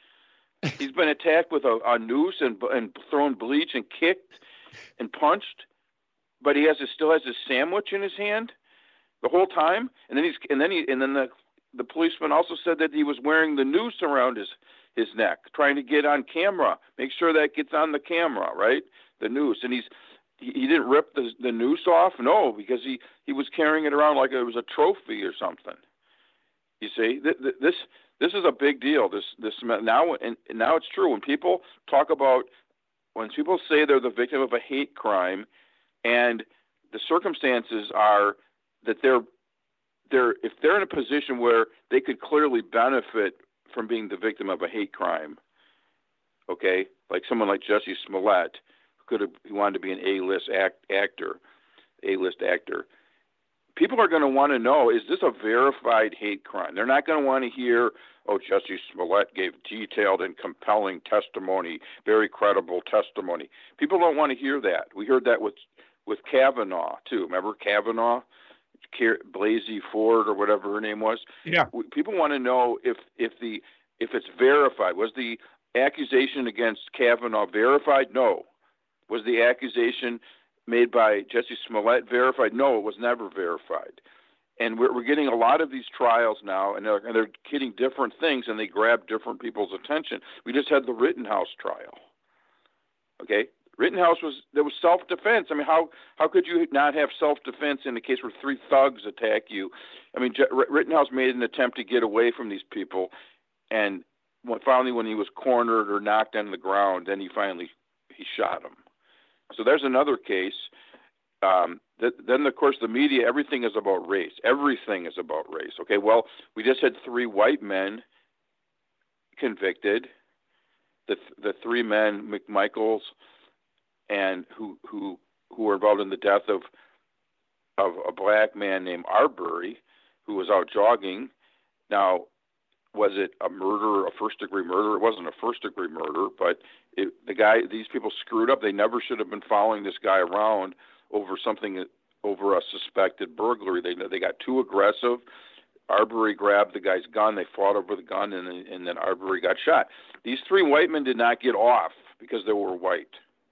He's been attacked with a, a noose and, and thrown bleach and kicked and punched, but he has his, still has his sandwich in his hand the whole time. And then he's and then he and then the the policeman also said that he was wearing the noose around his his neck, trying to get on camera, make sure that gets on the camera, right? The noose, and he's he, he didn't rip the the noose off, no, because he he was carrying it around like it was a trophy or something. You see, th- th- this this is a big deal. This this now and now it's true when people talk about when people say they're the victim of a hate crime, and the circumstances are that they're they're if they're in a position where they could clearly benefit from being the victim of a hate crime, okay, like someone like Jesse Smollett, who could have who wanted to be an A-list act, actor, A-list actor. People are going to want to know, is this a verified hate crime? They're not going to want to hear, oh, Jesse Smollett gave detailed and compelling testimony, very credible testimony. People don't want to hear that. We heard that with with Kavanaugh, too. Remember Kavanaugh? Blasey Ford or whatever her name was. Yeah. People want to know if if the if it's verified. Was the accusation against Kavanaugh verified? No. Was the accusation made by Jesse Smollett verified? No, it was never verified. And we're, we're getting a lot of these trials now, and they're, and they're getting different things, and they grab different people's attention. We just had the Rittenhouse trial. Okay. Rittenhouse was there was self-defense. I mean, how how could you not have self-defense in a case where three thugs attack you? I mean, J- Rittenhouse made an attempt to get away from these people, and when, finally, when he was cornered or knocked on the ground, then he finally he shot him. So there's another case. Um, th- then, of course, the media, everything is about race. Everything is about race. Okay, well, we just had three white men convicted. The the three men, McMichaels, and who who who were involved in the death of of a black man named Arbery, who was out jogging. Now, was it a murder, a first degree murder? It wasn't a first degree murder, but it, the guy, these people screwed up. They never should have been following this guy around over something, over a suspected burglary. They they got too aggressive. Arbery grabbed the guy's gun. They fought over the gun, and and then Arbery got shot. These three white men did not get off because they were white.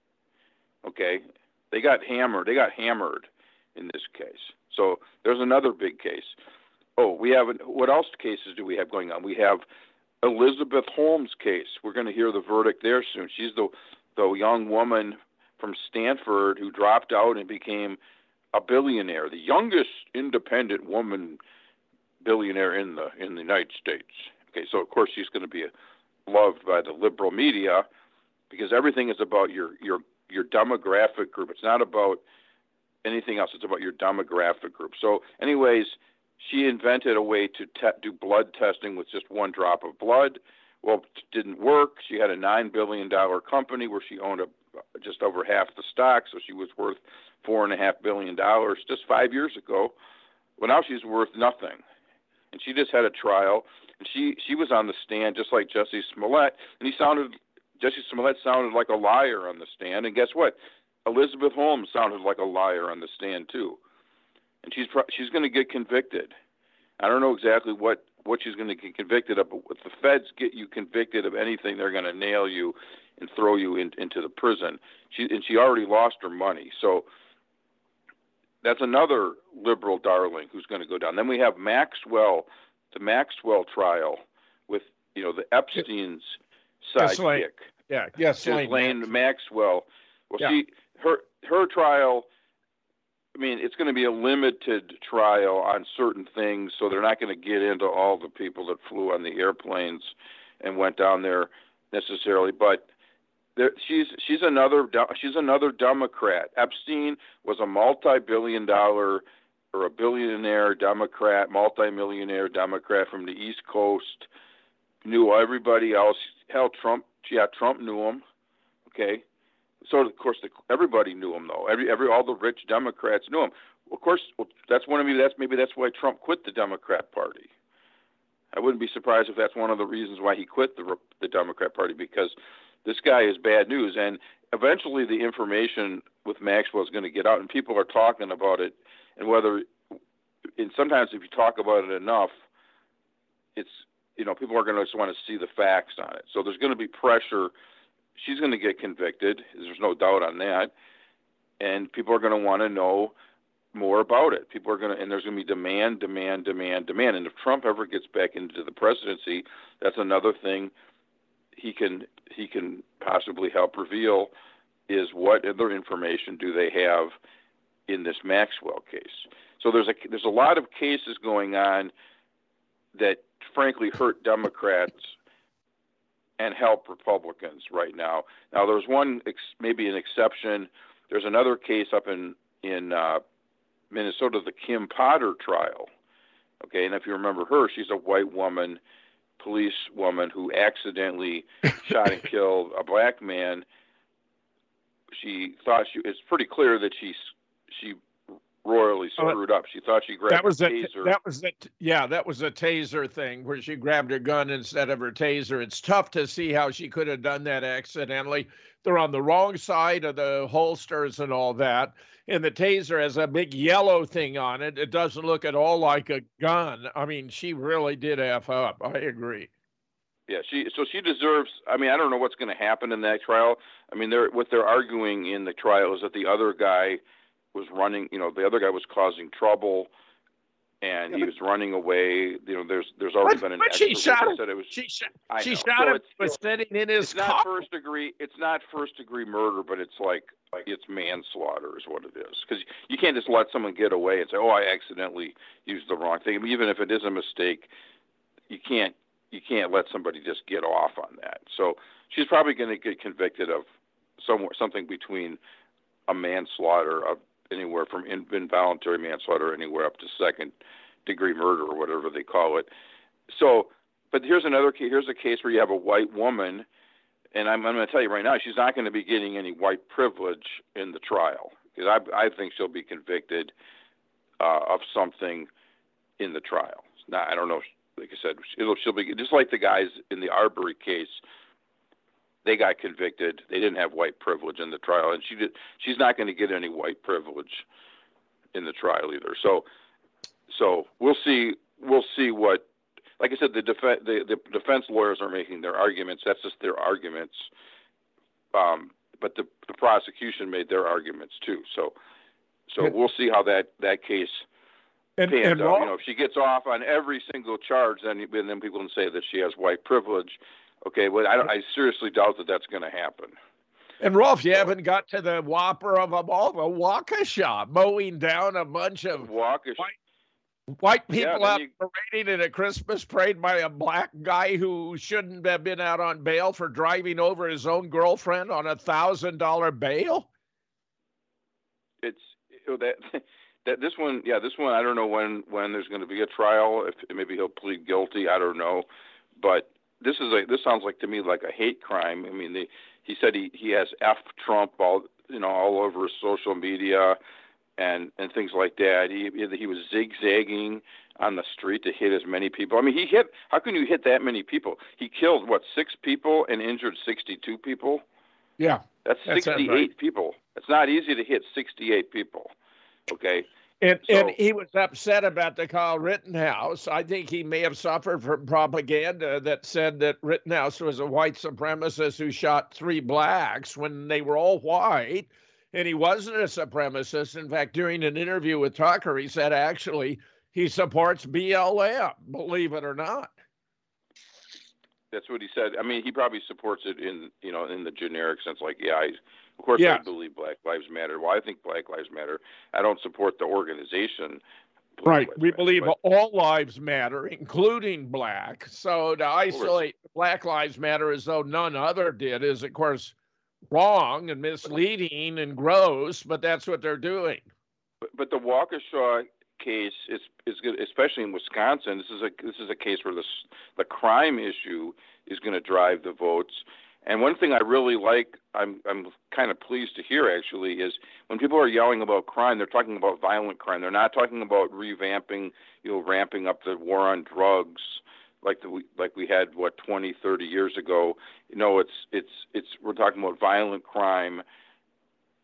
Okay, they got hammered. They got hammered in this case. So there's another big case. Oh, we have what else cases do we have going on? We have Elizabeth Holmes' case. We're going to hear the verdict there soon. She's the the young woman from Stanford who dropped out and became a billionaire, the youngest independent woman billionaire in the in the United States. Okay, so of course she's going to be loved by the liberal media because everything is about your your your demographic group. It's not about anything else. It's about your demographic group. So anyways, she invented a way to te- do blood testing with just one drop of blood. Well, it didn't work. She had a nine billion dollars company where she owned a, just over half the stock, so she was worth four point five billion dollars just five years ago. Well, now she's worth nothing. And she just had a trial, and she, she was on the stand just like Jesse Smollett, and he sounded Jesse Smollett sounded like a liar on the stand, and guess what? Elizabeth Holmes sounded like a liar on the stand too, and she's she's going to get convicted. I don't know exactly what, what she's going to get convicted of, but if the feds get you convicted of anything, they're going to nail you and throw you in, into the prison. She and she already lost her money, so that's another liberal darling who's going to go down. Then we have Maxwell, the Maxwell trial with you know the Epstein's sidekick. Yeah, yes, Ghislaine Maxwell. Well, yeah. she her her trial. I mean, it's going to be a limited trial on certain things, so they're not going to get into all the people that flew on the airplanes and went down there necessarily. But there, she's she's another she's another Democrat. Epstein was a multi-billion dollar or a billionaire Democrat, multi-millionaire Democrat from the East Coast. Knew everybody else. Hell, Trump. Yeah, Trump knew him. Okay. So of course, the, everybody knew him though. Every every all the rich Democrats knew him. Well, of course, well, that's one of maybe that's maybe that's why Trump quit the Democrat Party. I wouldn't be surprised if that's one of the reasons why he quit the the Democrat Party, because this guy is bad news. And eventually, the information with Maxwell is going to get out, and people are talking about it, and whether, and sometimes if you talk about it enough, it's, you know, people are going to just want to see the facts on it. So there's going to be pressure. She's going to get convicted. There's no doubt on that. And people are going to want to know more about it. People are going to, and there's going to be demand, demand, demand, demand. And if Trump ever gets back into the presidency, that's another thing he can he can possibly help reveal, is what other information do they have in this Maxwell case. So there's a there's a lot of cases going on that frankly hurt Democrats and help Republicans right now. Now there's one ex, maybe an exception. There's another case up in in uh, Minnesota, the Kim Potter trial. Okay, and if you remember her, she's a white woman, police woman who accidentally shot and killed a black man. She thought she. It's pretty clear that she she royally screwed up. She thought she grabbed that was a a taser. That was a, yeah, that was a taser thing where she grabbed her gun instead of her taser. It's tough to see how she could have done that accidentally. They're on the wrong side of the holsters and all that. And the taser has a big yellow thing on it. It doesn't look at all like a gun. I mean, she really did F up. I agree. Yeah, she so she deserves. I mean, I don't know what's going to happen in that trial. I mean, they're what they're arguing in the trial is that the other guy was running. You know, the other guy was causing trouble, and yeah, he was running away. You know, there's there's already but, been an. But she shot him. Said it was, she shot. I She know. shot so him. It's, Was sitting in his it's not car. first degree. It's not first degree murder, but it's like like it's manslaughter is what it is. Because you can't just let someone get away and say, "Oh, I accidentally used the wrong thing." I mean, even if it is a mistake, you can't. You can't let somebody just get off on that. So she's probably going to get convicted of somewhere, something between a manslaughter of anywhere from involuntary manslaughter anywhere up to second degree murder or whatever they call it. So, but here's another case. Here's a case where you have a white woman, and I'm, I'm going to tell you right now, she's not going to be getting any white privilege in the trial because I, I think she'll be convicted uh, of something in the trial. Now, I don't know. Like I said, it'll, she'll be just like the guys in the Arbery case. They got convicted. They didn't have white privilege in the trial, and she did. She's not going to get any white privilege in the trial either. So, so we'll see. We'll see what. Like I said, the, def- the, the defense lawyers are making their arguments. That's just their arguments. Um, but the, the prosecution made their arguments too. So, so we'll see how that, that case. And, and uh, you know, if she gets off on every single charge, then and then people can say that she has white privilege. Okay, well, I, I seriously doubt that that's going to happen. And Rolf, you so, haven't got to the whopper of them all, the Waukesha, mowing down a bunch of Waukesha. white, white people yeah, out you, parading in a Christmas parade by a black guy who shouldn't have been out on bail for driving over his own girlfriend on a thousand dollar bail. It's you know, that. That this one, yeah, this one, I don't know when, when there's going to be a trial. If maybe he'll plead guilty, I don't know. But this is a this sounds like to me like a hate crime. I mean, the, he said he, he has F Trump all you know all over his social media and, and things like that. He he was zigzagging on the street to hit as many people. I mean, he hit. How can you hit that many people? He killed what six people and injured sixty-two people. Yeah, that's, that's sixty-eight right. people. It's not easy to hit sixty-eight people. Okay. And, so, and he was upset about the Kyle Rittenhouse. I think he may have suffered from propaganda that said that Rittenhouse was a white supremacist who shot three blacks when they were all white. And he wasn't a supremacist. In fact, during an interview with Tucker, he said actually he supports B L M, believe it or not. That's what he said. I mean, he probably supports it in, you know, in the generic sense, like, yeah, I, of course yes. I believe Black Lives Matter. Well, I think Black Lives Matter. I don't support the organization. Black right. Lives we Matter, believe but... all lives matter, including black. So to isolate Black Lives Matter as though none other did is, of course, wrong and misleading and gross, but that's what they're doing. But, but the Waukesha case is is good, especially in Wisconsin. This is a this is a case where the the crime issue is going to drive the votes. And one thing I really like, I'm I'm kind of pleased to hear actually, is when people are yelling about crime, they're talking about violent crime. They're not talking about revamping, you know, ramping up the war on drugs like the like we had what twenty, thirty years ago. You know, it's it's it's we're talking about violent crime.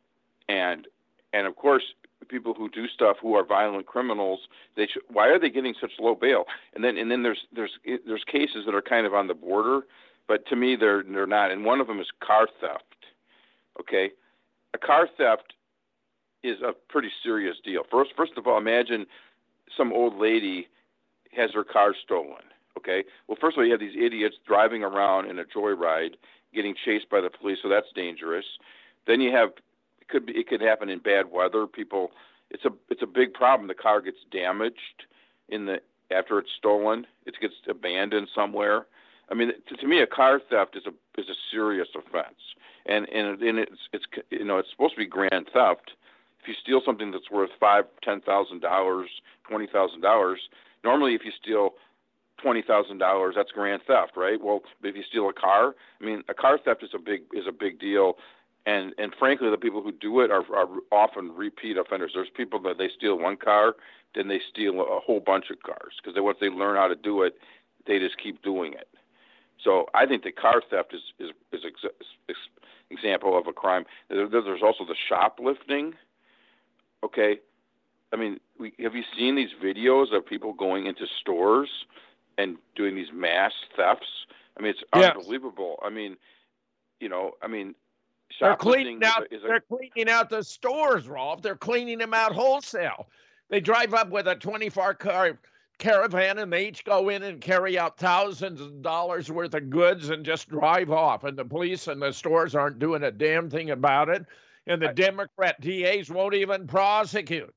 and and of course, people who do stuff who are violent criminals, they sh- why are they getting such low bail? And then and then there's there's there's cases that are kind of on the border, but to me they're they're not. And one of them is car theft. Okay, a car theft is a pretty serious deal. First, first of all, imagine some old lady has her car stolen. Okay, well, first of all, you have these idiots driving around in a joyride, getting chased by the police, so that's dangerous. Then you have it could be it could happen in bad weather. People, it's a it's a big problem. The car gets damaged in the after it's stolen. It gets abandoned somewhere. I mean, to, to me, a car theft is a is a serious offense, and and, and it's it's you know it's supposed to be grand theft. If you steal something that's worth five, ten thousand dollars, twenty thousand dollars, normally if you steal twenty thousand dollars, that's grand theft, right? Well, if you steal a car, I mean, a car theft is a big is a big deal, and and frankly, the people who do it are, are often repeat offenders. There's people that they steal one car, then they steal a whole bunch of cars because they, once they learn how to do it, they just keep doing it. So I think that car theft is is is an ex- ex- example of a crime. There, there's also the shoplifting. Okay, I mean, we, have you seen these videos of people going into stores and doing these mass thefts? I mean, it's yes. unbelievable. I mean, you know, I mean, they're cleaning out. Is a, is a, they're cleaning out the stores, Rolf. They're cleaning them out wholesale. They drive up with a twenty-four car caravan, and they each go in and carry out thousands of dollars worth of goods and just drive off. And the police and the stores aren't doing a damn thing about it. And the I, Democrat D As won't even prosecute.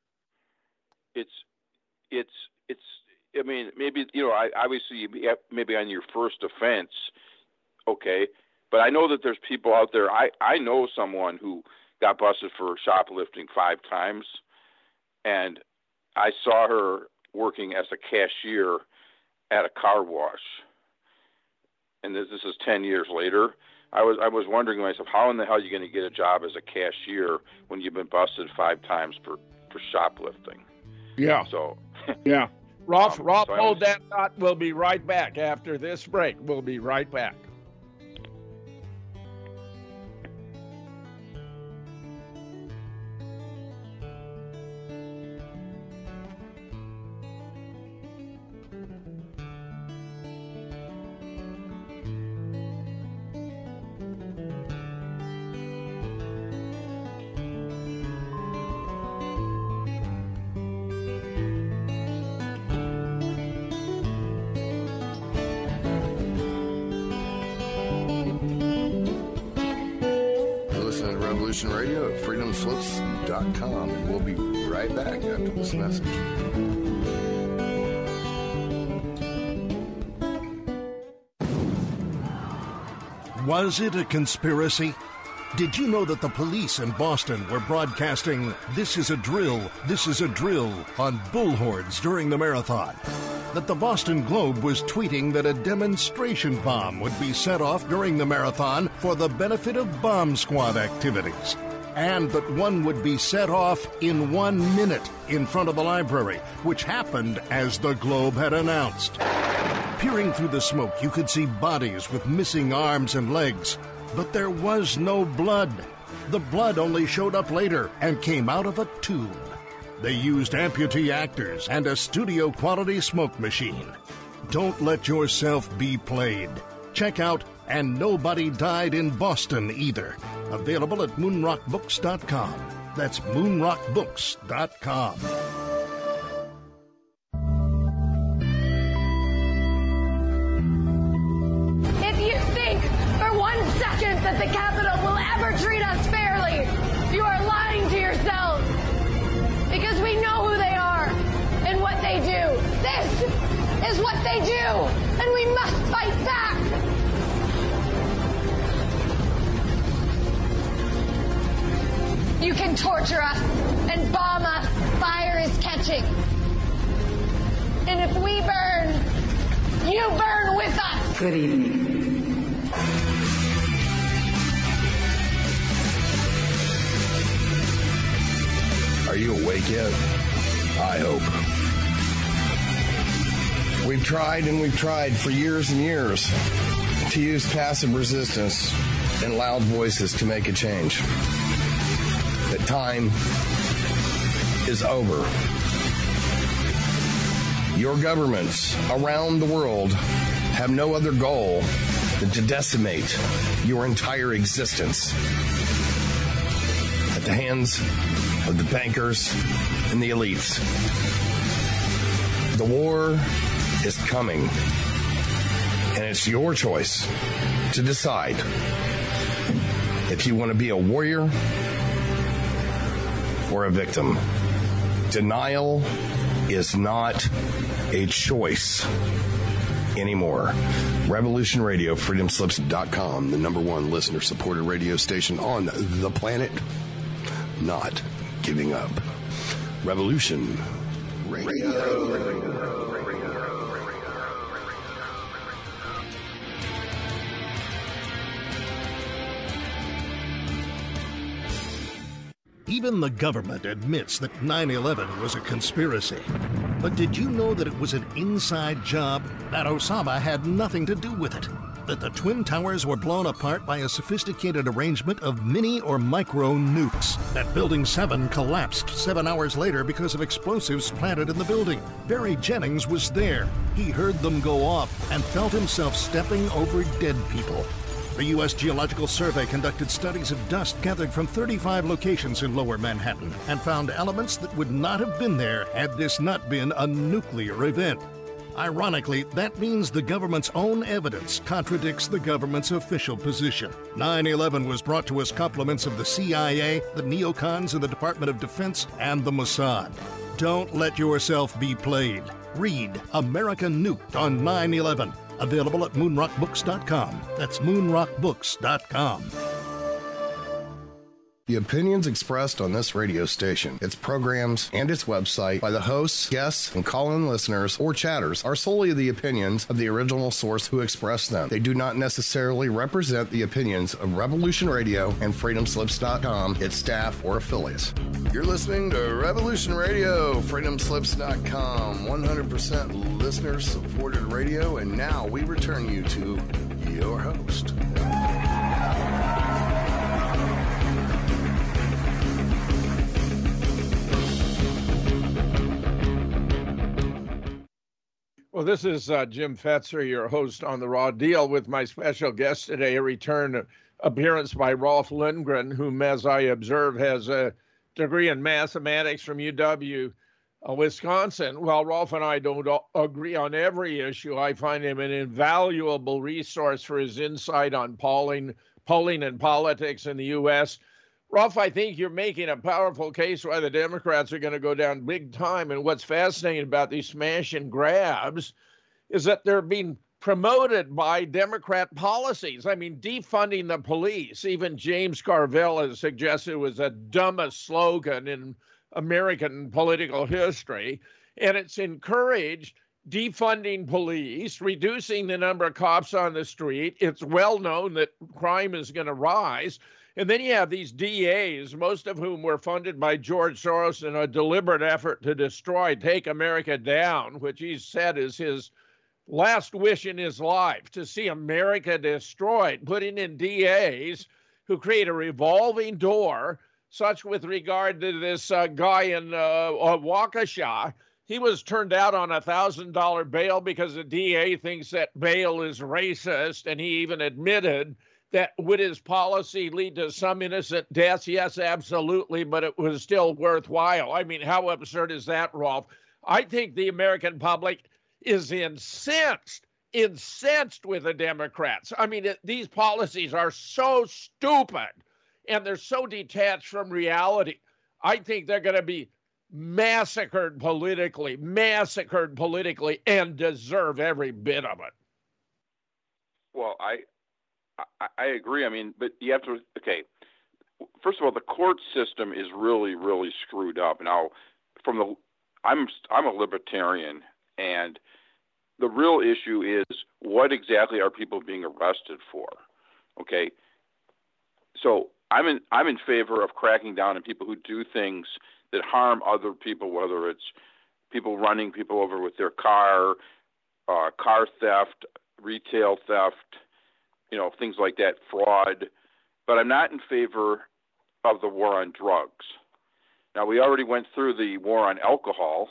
It's, it's, it's. I mean, maybe you know. I obviously maybe on your first offense, okay. But I know that there's people out there. I I know someone who got busted for shoplifting five times, and I saw her working as a cashier at a car wash. And this, this is ten years later. I was I was wondering to myself, how in the hell are you going to get a job as a cashier when you've been busted five times for, for shoplifting? Yeah. So. yeah. Rolf, um, Rolf, so hold was, that thought. We'll be right back after this break. We'll be right back. Radio at freedom slips dot com, and we'll be right back after this message. Was it a conspiracy? Did you know that the police in Boston were broadcasting "This is a drill, this is a drill" on bullhorns during the marathon? That the Boston Globe was tweeting that a demonstration bomb would be set off during the marathon for the benefit of bomb squad activities? And that one would be set off in one minute in front of the library, which happened as the Globe had announced. Peering through the smoke, you could see bodies with missing arms and legs. But there was no blood. The blood only showed up later and came out of a tube. They used amputee actors and a studio-quality smoke machine. Don't let yourself be played. Check out And Nobody Died in Boston Either. Available at moonrock books dot com. That's moonrock books dot com. If you think for one second that the Capitol will ever treat us fairly, you are lying to yourselves. Because we know who they are and what they do. This is what they do, and we must fight back. You can torture us and bomb us. Fire is catching. And if we burn, you burn with us. Good evening. Are you awake yet? I hope. We've tried and we've tried for years and years to use passive resistance and loud voices to make a change. that time is over. Your governments around the world have no other goal than to decimate your entire existence at the hands of the bankers and the elites. The war is coming, and it's your choice to decide if you want to be a warrior or a victim. Denial is not a choice anymore. Revolution Radio, freedom slips dot com, the number one listener-supported radio station on the planet. Not giving up. Revolution Radio. Even the government admits that nine eleven was a conspiracy. But did you know that it was an inside job? That Osama had nothing to do with it? That the Twin Towers were blown apart by a sophisticated arrangement of mini or micro nukes? That Building seven collapsed seven hours later because of explosives planted in the building? Barry Jennings was there. He heard them go off and felt himself stepping over dead people. The U S Geological Survey conducted studies of dust gathered from thirty-five locations in Lower Manhattan and found elements that would not have been there had this not been a nuclear event. Ironically, that means the government's own evidence contradicts the government's official position. nine eleven was brought to us compliments of the C I A, the neocons in the Department of Defense, and the Mossad. Don't let yourself be played. Read America Nuked on nine eleven. Available at moon rock books dot com. That's moon rock books dot com. The opinions expressed on this radio station, its programs, and its website by the hosts, guests, and call-in listeners or chatters are solely the opinions of the original source who expressed them. They do not necessarily represent the opinions of Revolution Radio and freedom slips dot com, its staff, or affiliates. You're listening to Revolution Radio, freedom slips dot com, one hundred percent listener-supported radio, and now we return you to your host. Well, this is uh, Jim Fetzer, your host on The Raw Deal, with my special guest today, a return appearance by Rolf Lindgren, whom, as I observe, has a degree in mathematics from U W, uh, Wisconsin. While Rolf and I don't agree on every issue, I find him an invaluable resource for his insight on polling, polling and politics in the U S Rolf, I think you're making a powerful case why the Democrats are going to go down big time. And what's fascinating about these smash and grabs is that they're being promoted by Democrat policies. I mean, defunding the police, even James Carville has suggested, was the dumbest slogan in American political history. And it's encouraged defunding police, reducing the number of cops on the street. It's well known that crime is going to rise. And then you have these D As, most of whom were funded by George Soros in a deliberate effort to destroy, take America down, which he said is his last wish in his life, to see America destroyed, putting in D As who create a revolving door, such with regard to this uh, guy in uh, Waukesha. He was turned out on a one thousand dollars bail because the D A thinks that bail is racist, and he even admitted that would his policy lead to some innocent deaths? Yes, absolutely, but it was still worthwhile. I mean, how absurd is that, Rolf? I think the American public is incensed, incensed with the Democrats. I mean, it, these policies are so stupid, and they're so detached from reality. I think they're going to be massacred politically, massacred politically, and deserve every bit of it. Well, I... I, I agree. I mean, but you have to, okay, first of all, the court system is really, really screwed up. Now, from the, I'm, I'm a libertarian, and the real issue is what exactly are people being arrested for? Okay. So I'm in, I'm in favor of cracking down on people who do things that harm other people, whether it's people running people over with their car, uh, car theft, retail theft, you know, things like that, fraud. But I'm not in favor of the war on drugs. Now, we already went through the war on alcohol.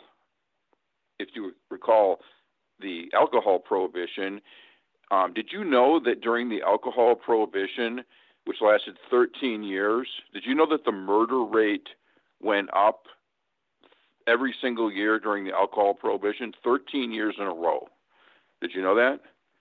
If you recall the alcohol prohibition, um, did you know that during the alcohol prohibition, which lasted thirteen years, did you know that the murder rate went up every single year during the alcohol prohibition, thirteen years in a row? Did you know that?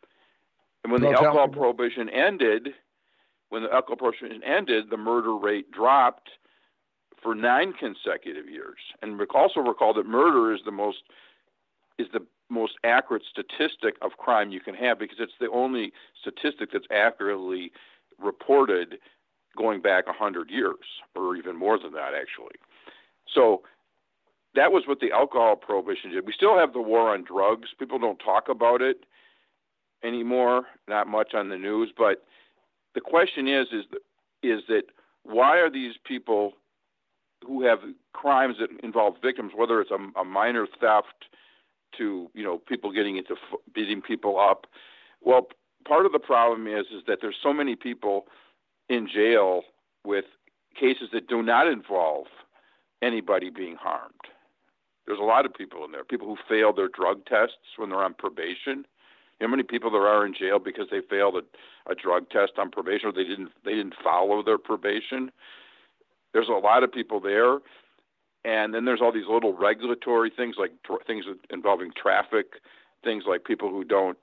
And when the alcohol prohibition ended, when the alcohol prohibition ended, the murder rate dropped for nine consecutive years. And also recall that murder is the most is the most accurate statistic of crime you can have, because it's the only statistic that's accurately reported going back one hundred years, or even more than that, actually. So that was what the alcohol prohibition did. We still have the war on drugs. People don't talk about it anymore, not much on the news. But the question is, is that, is that why are these people who have crimes that involve victims, whether it's a, a minor theft to, you know, people getting into f- beating people up? Well, part of the problem is, is that there's so many people in jail with cases that do not involve anybody being harmed. There's a lot of people in there, people who fail their drug tests when they're on probation. You know how many people there are in jail because they failed a, a drug test on probation, or they didn't they didn't follow their probation? There's a lot of people there. And then there's all these little regulatory things, like tr- things involving traffic, things like people who don't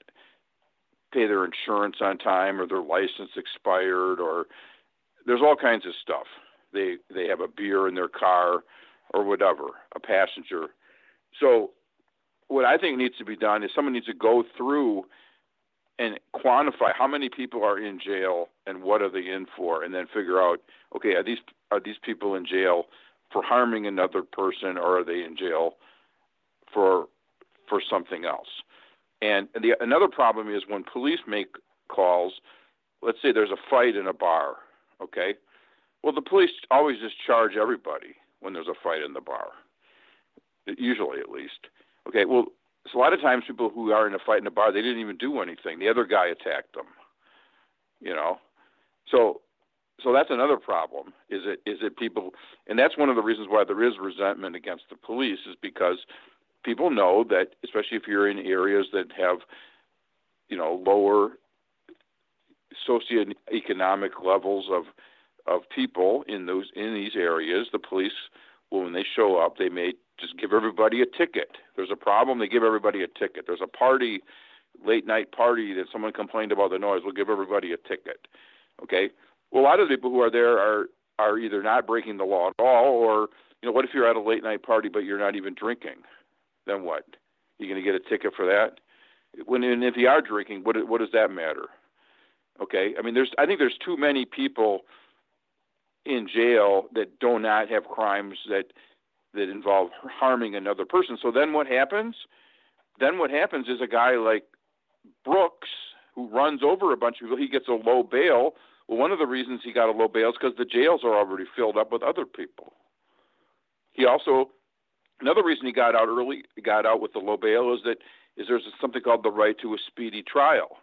pay their insurance on time, or their license expired, or there's all kinds of stuff. They they have a beer in their car or whatever, a passenger. So what I think needs to be done is someone needs to go through and quantify how many people are in jail and what are they in for, and then figure out, okay, are these are these people in jail for harming another person, or are they in jail for for something else? And the another problem is when police make calls, let's say there's a fight in a bar, okay? Well, the police always just charge everybody when there's a fight in the bar, usually at least. Okay, well, so a lot of times people who are in a fight in a bar, they didn't even do anything. The other guy attacked them, you know? So so that's another problem, is it is it people, and that's one of the reasons why there is resentment against the police, is because people know that, especially if you're in areas that have, you know, lower socioeconomic levels of of people in those in these areas, the police, well, when they show up, they may just give everybody a ticket. There's a problem, they give everybody a ticket. There's a party, late night party that someone complained about the noise, we'll give everybody a ticket. Okay? Well, a lot of the people who are there are are either not breaking the law at all, or, you know, what if you're at a late night party but you're not even drinking? Then what? You're going to get a ticket for that? When and if you are drinking, what what does that matter? Okay? I mean, there's I think there's too many people in jail that do not have crimes that that involve harming another person. So then what happens? Then what happens is a guy like Brooks, who runs over a bunch of people, he gets a low bail. Well, one of the reasons he got a low bail is because the jails are already filled up with other people. He also, another reason he got out early, got out with the low bail is that is there's something called the right to a speedy trial.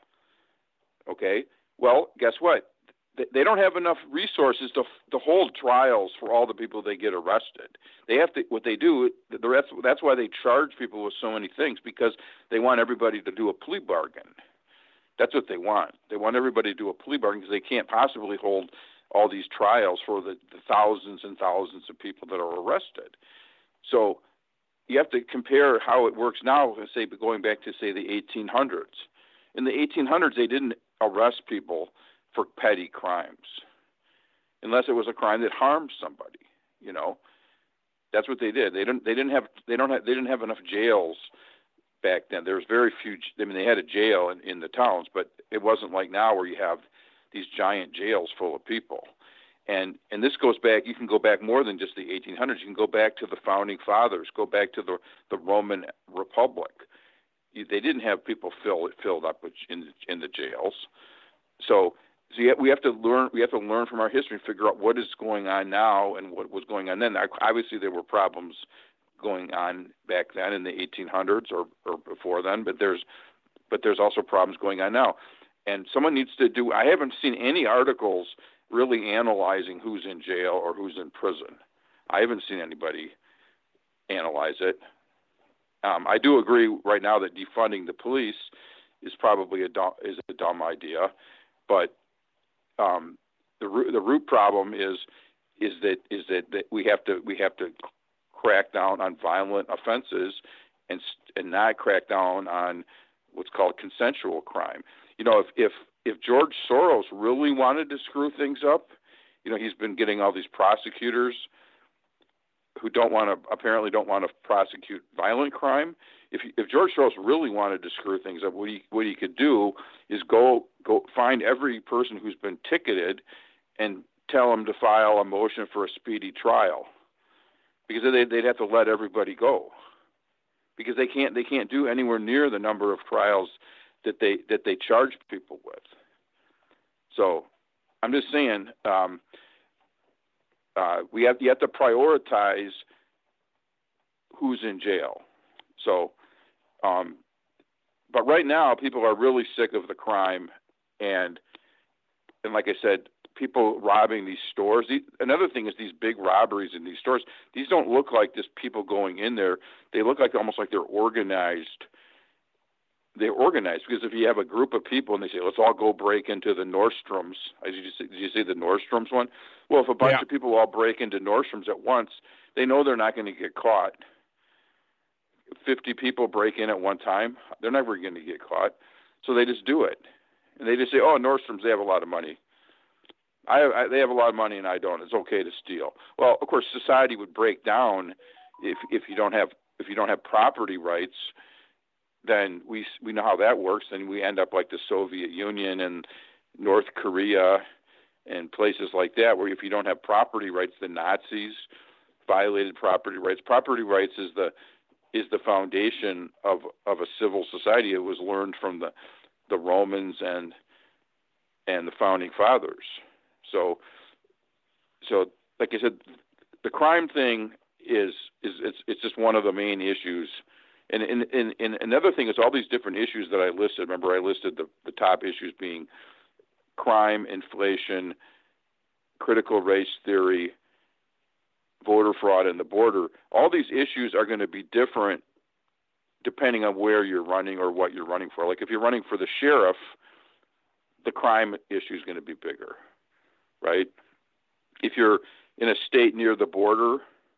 Okay? Well, guess what? They don't have enough resources to to hold trials for all the people they get arrested. They have to. What they do, that's that's why they charge people with so many things, because they want everybody to do a plea bargain. That's what they want. They want everybody to do a plea bargain because they can't possibly hold all these trials for the, the thousands and thousands of people that are arrested. So you have to compare how it works now, say, going back to, say, the eighteen hundreds. In the eighteen hundreds, they didn't arrest people for petty crimes, unless it was a crime that harmed somebody. You know, that's what they did. They didn't. They didn't have. They don't have. They didn't have enough jails back then. There was very few. I mean, they had a jail in, in the towns, but it wasn't like now where you have these giant jails full of people. And and this goes back. You can go back more than just the eighteen hundreds. You can go back to the founding fathers. Go back to the the Roman Republic. You, they didn't have people fill, filled up with, in in the jails. So. So we have to learn. We have to learn from our history and figure out what is going on now and what was going on then. Obviously, there were problems going on back then in the eighteen hundreds or, or before then, but there's, but there's also problems going on now. And someone needs to do. I haven't seen any articles really analyzing who's in jail or who's in prison. I haven't seen anybody analyze it. Um, I do agree right now that defunding the police is probably a dumb, is a dumb idea, but um, the root, the root problem is is that is that, that we have to we have to crack down on violent offenses and and not crack down on what's called consensual crime. You know, if if if George Soros really wanted to screw things up, you know, he's been getting all these prosecutors who don't want to apparently don't want to prosecute violent crime. If if George Soros really wanted to screw things up, what he what he could do is go go find every person who's been ticketed and tell them to file a motion for a speedy trial, because they, they'd have to let everybody go, because they can't they can't do anywhere near the number of trials that they that they charge people with. So I'm just saying, um, uh, we have you have to prioritize who's in jail. So, um, but right now people are really sick of the crime, and and like I said, people robbing these stores. The, another thing is these big robberies in these stores. These don't look like just people going in there. They look like almost like they're organized. They're organized because if you have a group of people and they say, let's all go break into the Nordstroms. Did you see, did you see the Nordstroms one? Well, if a bunch yeah. of people all break into Nordstroms at once, they know they're not going to get caught. fifty people break in at one time, they're never going to get caught. So they just do it. And they just say, oh, Nordstroms, they have a lot of money. I, I, they have a lot of money and I don't. It's okay to steal. Well, of course, society would break down if if you don't have if you don't have property rights. Then we we know how that works. Then we end up like the Soviet Union and North Korea and places like that, where if you don't have property rights, the Nazis violated property rights. Property rights is the is the foundation of of a civil society. It was learned from the the Romans and and the founding fathers. So, so like I said, the crime thing is is it's it's just one of the main issues. And, and, and, and another thing is all these different issues that I listed. Remember, I listed the, the top issues being crime, inflation, critical race theory, voter fraud, and the border. All these issues are going to be different depending on where you're running or what you're running for. Like if you're running for the sheriff, the crime issue is going to be bigger, right? If you're in a state near the border,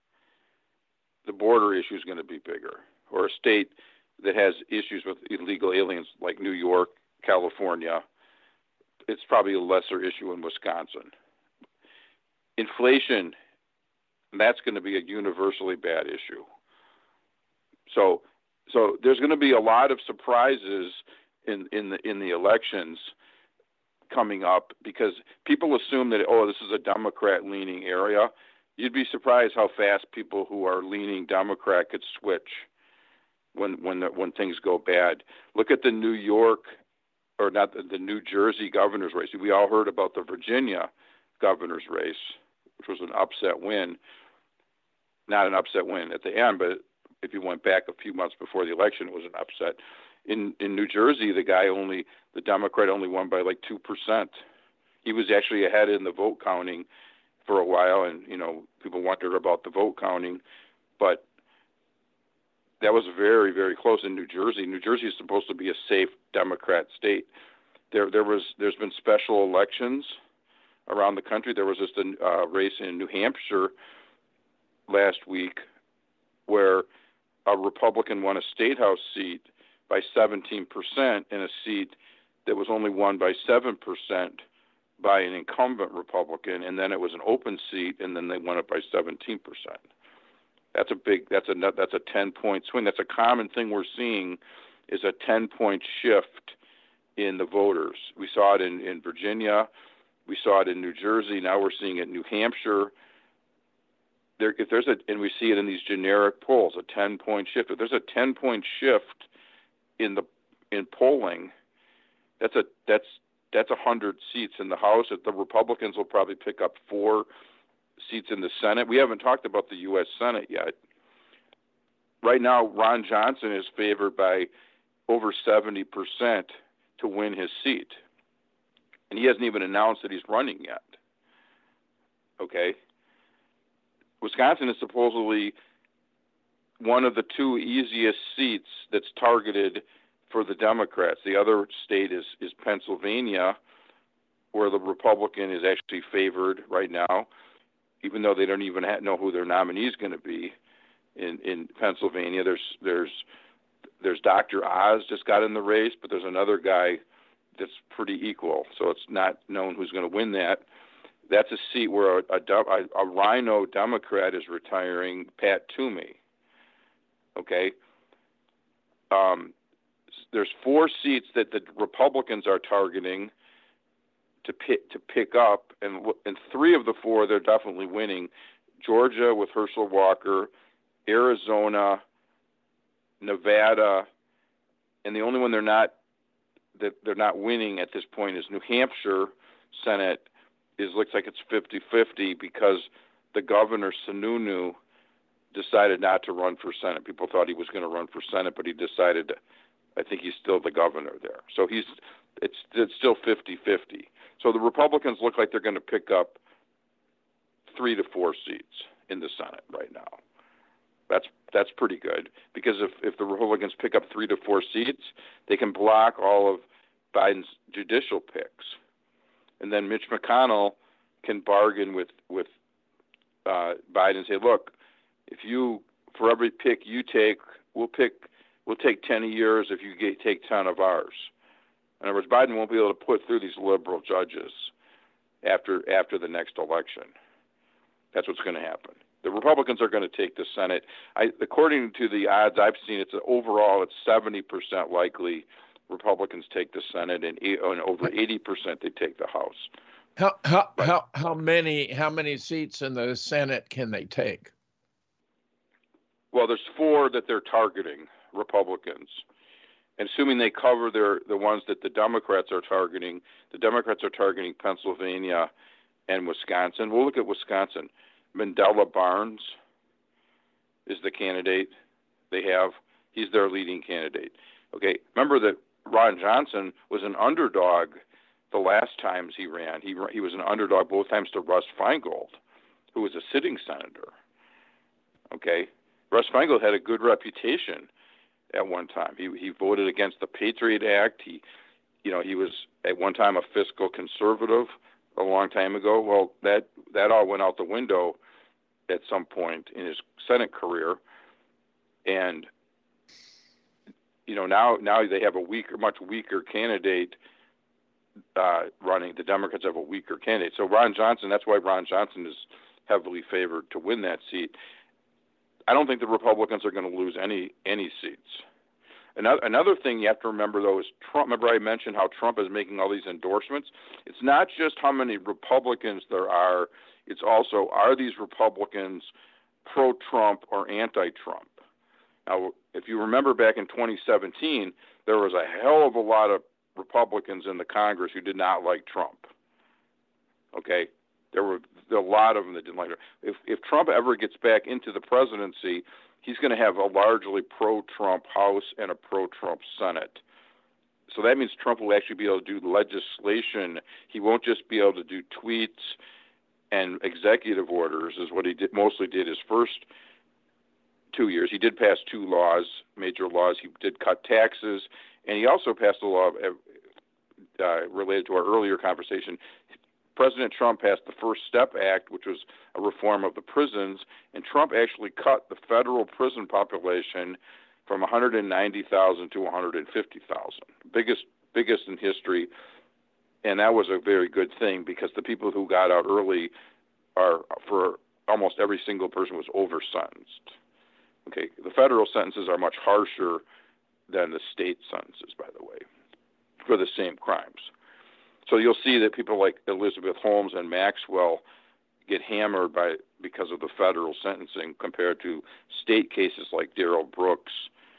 the border issue is going to be bigger. Or a state that has issues with illegal aliens like New York, California, it's probably a lesser issue in Wisconsin. Inflation, that's going to be a universally bad issue. So, so there's going to be a lot of surprises in, in the in the elections coming up, because people assume that, oh, this is a Democrat-leaning area. You'd be surprised how fast people who are leaning Democrat could switch when when the, when things go bad. Look at the New York, or not the, the New Jersey governor's race. We all heard about the Virginia governor's race, which was an upset win. Not an upset win at the end, but if you went back a few months before the election, it was an upset. In in New Jersey, the guy only, the Democrat only won by like two percent. He was actually ahead in the vote counting for a while, and you know people wondered about the vote counting, but that was very, very close in New Jersey. New Jersey is supposed to be a safe Democrat state. There, there was, there's been special elections around the country. There was just a uh, race in New Hampshire last week where a Republican won a state house seat by seventeen percent in a seat that was only won by seven percent by an incumbent Republican, and then it was an open seat, and then they won it by seventeen percent. That's a big, that's a, that's a ten-point swing. That's a common thing we're seeing, is a ten-point shift in the voters. We saw it in, in Virginia. We saw it in New Jersey. Now we're seeing it in New Hampshire. There, if there's a, and we see it in these generic polls, a ten-point shift. If there's a ten-point shift in the in polling, that's a that's that's a hundred seats in the House. The Republicans will probably pick up four seats in the Senate. We haven't talked about the U S Senate yet. Right now, Ron Johnson is favored by over seventy percent to win his seat. And he hasn't even announced that he's running yet. Okay? Wisconsin is supposedly one of the two easiest seats that's targeted for the Democrats. The other state is, is Pennsylvania, where the Republican is actually favored right now, even though they don't even ha- know who their nominee is going to be in, in Pennsylvania. There's there's there's Doctor Oz just got in the race, but there's another guy that's pretty equal, so it's not known who's going to win that. That's a seat where a, a, a Rhino Democrat is retiring, Pat Toomey. Okay? Um, there's four seats that the Republicans are targeting to pick, to pick up, and, and three of the four they're definitely winning. Georgia with Herschel Walker, Arizona, Nevada, and the only one they're not that they're not winning at this point is New Hampshire Senate. Is looks like it's fifty-fifty because the governor Sununu decided not to run for Senate. People thought he was going to run for Senate, but he decided. I think he's still the governor there. So he's it's it's still fifty-fifty. So the Republicans look like they're going to pick up three to four seats in the Senate right now. That's that's pretty good because if, if the Republicans pick up three to four seats, they can block all of Biden's judicial picks. And then Mitch McConnell can bargain with, with uh, Biden and say, look, if you, for every pick you take, we'll pick, we'll take ten of yours if you get, take ten of ours. In other words, Biden won't be able to put through these liberal judges after after the next election. That's what's going to happen. The Republicans are going to take the Senate. I, according to the odds I've seen, it's overall it's seventy percent likely Republicans take the Senate, and, and over eighty percent they take the House. How how right. how how many how many seats in the Senate can they take? Well, there's four that they're targeting, Republicans. And assuming they cover their the ones that the Democrats are targeting, the Democrats are targeting Pennsylvania and Wisconsin. We'll look at Wisconsin. Mandela Barnes is the candidate they have. He's their leading candidate. Okay, remember that Ron Johnson was an underdog the last times he ran. He he was an underdog both times to Russ Feingold, who was a sitting senator. Okay, Russ Feingold had a good reputation at one time. He he voted against the Patriot Act. He, you know, he was at one time a fiscal conservative a long time ago. Well, that that all went out the window at some point in his Senate career, and you know now now they have a weaker, much weaker candidate uh, running. The Democrats have a weaker candidate. So Ron Johnson. That's why Ron Johnson is heavily favored to win that seat. I don't think the Republicans are going to lose any any seats. Another, another thing you have to remember, though, is Trump. Remember I mentioned how Trump is making all these endorsements? It's not just how many Republicans there are. It's also, are these Republicans pro-Trump or anti-Trump? Now, if you remember back in twenty seventeen, there was a hell of a lot of Republicans in the Congress who did not like Trump. Okay? There were a lot of them that didn't like him. If, if Trump ever gets back into the presidency, he's going to have a largely pro-Trump House and a pro-Trump Senate. So that means Trump will actually be able to do legislation. He won't just be able to do tweets and executive orders, is what he did, mostly did his first two years. He did pass two laws, major laws. He did cut taxes, and he also passed a law uh, related to our earlier conversation. President Trump passed the First Step Act, which was a reform of the prisons, and Trump actually cut the federal prison population from one hundred ninety thousand to one hundred fifty thousand, biggest biggest in history, and that was a very good thing because the people who got out early are, for almost every single person, was over-sentenced. Okay, the federal sentences are much harsher than the state sentences, by the way, for the same crimes. So you'll see that people like Elizabeth Holmes and Maxwell get hammered by because of the federal sentencing compared to state cases like Darrell Brooks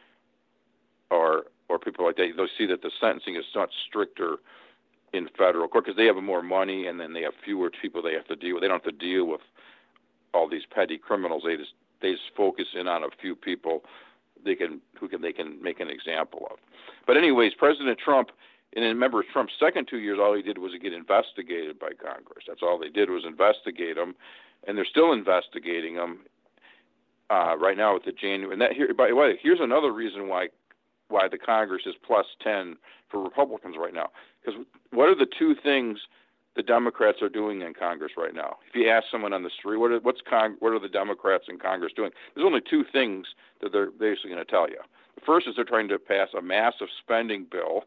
or or people like that. They'll see that the sentencing is much stricter in federal court because they have more money and then they have fewer people they have to deal with. They don't have to deal with all these petty criminals. They just they just focus in on a few people they can who can they can make an example of. But anyways, President Trump And then remember, Trump's second two years, all he did was get investigated by Congress. That's all they did was investigate him, and they're still investigating him uh, right now with the January. And that here, by the way, here's another reason why why the Congress is plus ten for Republicans right now. Because what are the two things the Democrats are doing in Congress right now? If you ask someone on the street, what are, what's Cong- what are the Democrats in Congress doing? There's only two things that they're basically going to tell you. The first is they're trying to pass a massive spending bill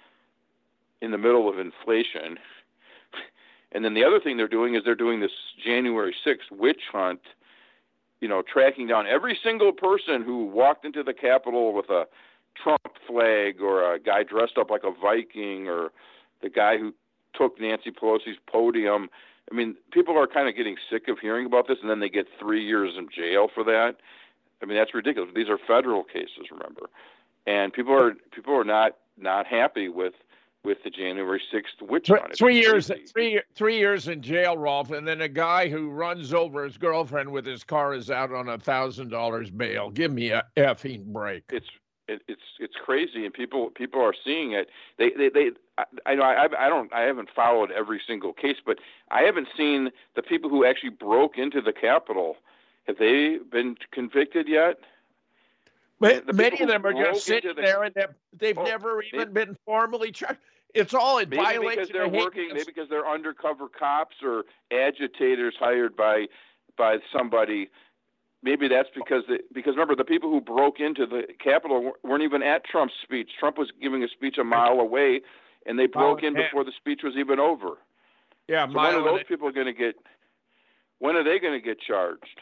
in the middle of inflation. And then the other thing they're doing is they're doing this January sixth witch hunt, you know, tracking down every single person who walked into the Capitol with a Trump flag, or a guy dressed up like a Viking, or the guy who took Nancy Pelosi's podium. I mean, people are kind of getting sick of hearing about this, and then they get three years in jail for that. I mean, that's ridiculous. These are federal cases, remember, and people are people are not not happy with with the January sixth witch hunt. It's Three years, crazy. three three years in jail, Rolf, and then a guy who runs over his girlfriend with his car is out on a thousand dollars bail. Give me a effing break. It's It, it's it's crazy, and people people are seeing it. They they, they I, I know I I don't I haven't followed every single case, but I haven't seen the people who actually broke into the Capitol. Have they been convicted yet? But The many people of them who are broke just sitting into the- there, and they've, they've Oh, never even they- been formally charged. It's all in Maybe violation because they're of hate working, against- maybe because they're undercover cops or agitators hired by by somebody. Maybe that's because the, because remember, the people who broke into the Capitol weren't even at Trump's speech. Trump was giving a speech a mile away, and they broke in before the speech was even over. Yeah, So mile when are those and- people going to get? When are they going to get charged?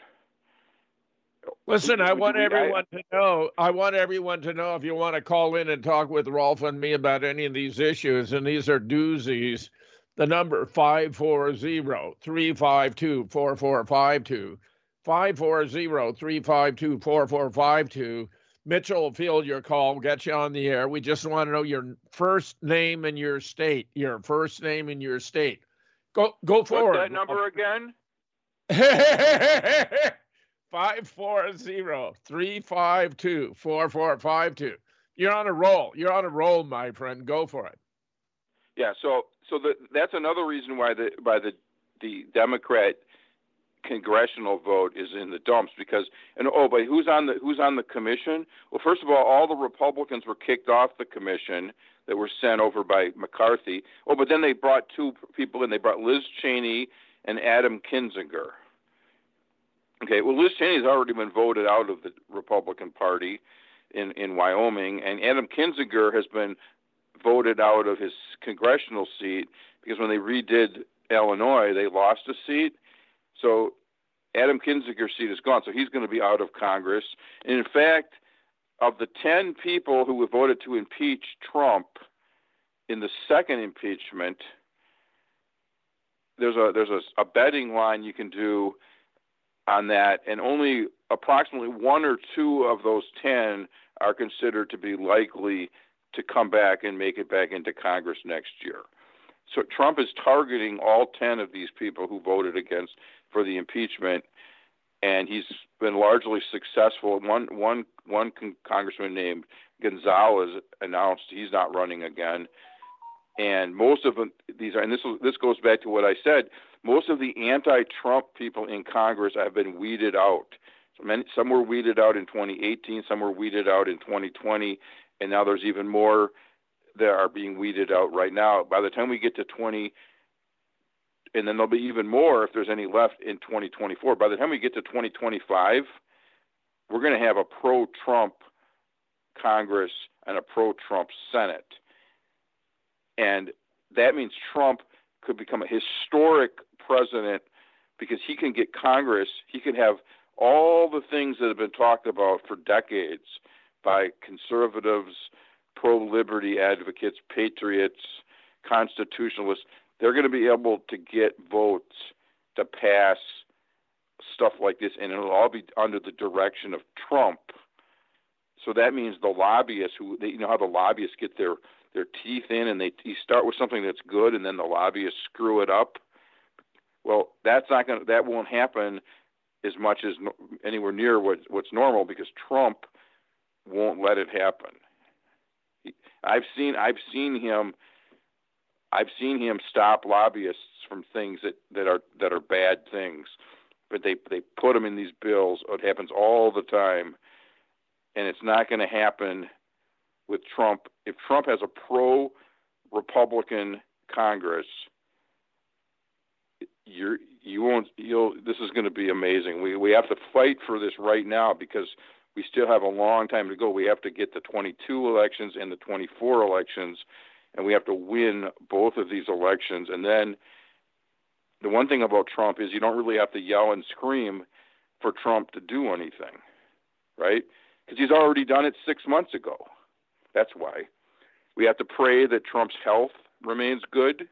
Listen, I Would- want would we- I- everyone to know. I want everyone to know if you want to call in and talk with Rolf and me about any of these issues, and these are doozies. The number five four zero, three five two, four four five two. five four zero, three five two, four four five two. Mitchell will field your call, get you on the air. We just want to know your first name and your state. Your first name and your state. Go go forward. What's that number again? five four zero, three five two, four four five two. You're on a roll. You're on a roll, my friend. Go for it. Yeah. So so the, that's another reason why the by the the Democrat congressional vote is in the dumps, because and oh but who's on the who's on the commission? Well, first of all, all the Republicans were kicked off the commission that were sent over by McCarthy. Oh, but then they brought two people in. They brought Liz Cheney and Adam Kinzinger. Okay, well, Liz Cheney's already been voted out of the Republican Party in in Wyoming, and Adam Kinzinger has been voted out of his congressional seat because when they redid Illinois, they lost a seat. So Adam Kinzinger's seat is gone, so he's going to be out of Congress. And in fact, of the ten people who voted to impeach Trump in the second impeachment, there's a there's a, a betting line you can do on that, and only approximately one or two of those ten are considered to be likely to come back and make it back into Congress next year. So Trump is targeting all ten of these people who voted against for the impeachment, and he's been largely successful. One one one con- congressman named Gonzalez announced he's not running again, and most of them, these are, and this this goes back to what I said. Most of the anti-Trump people in Congress have been weeded out. So many, some were weeded out in twenty eighteen, some were weeded out in twenty twenty, and now there's even more that are being weeded out right now. By the time we get to twenty, and then there'll be even more if there's any left in twenty twenty-four. By the time we get to twenty twenty-five, we're going to have a pro-Trump Congress and a pro-Trump Senate. And that means Trump could become a historic president because he can get Congress, he can have all the things that have been talked about for decades by conservatives, pro-liberty advocates, patriots, constitutionalists. They're going to be able to get votes to pass stuff like this, and it'll all be under the direction of Trump. So that means the lobbyists, who they, you know how the lobbyists get their, their teeth in, and they you start with something that's good, and then the lobbyists screw it up. Well, that's not going. That won't happen as much as no, anywhere near what, what's normal, because Trump won't let it happen. He, I've seen I've seen him I've seen him stop lobbyists from things that, that are that are bad things, but they they put them in these bills. It happens all the time, and it's not going to happen with Trump. If Trump has a pro-Republican Congress, you're you won't you'll. This is going to be amazing. We we have to fight for this right now because we still have a long time to go. We have to get the twenty-two elections and the twenty-four elections, and we have to win both of these elections. And then the one thing about Trump is you don't really have to yell and scream for Trump to do anything, right? Because he's already done it six months ago. That's why. We have to pray that Trump's health remains good.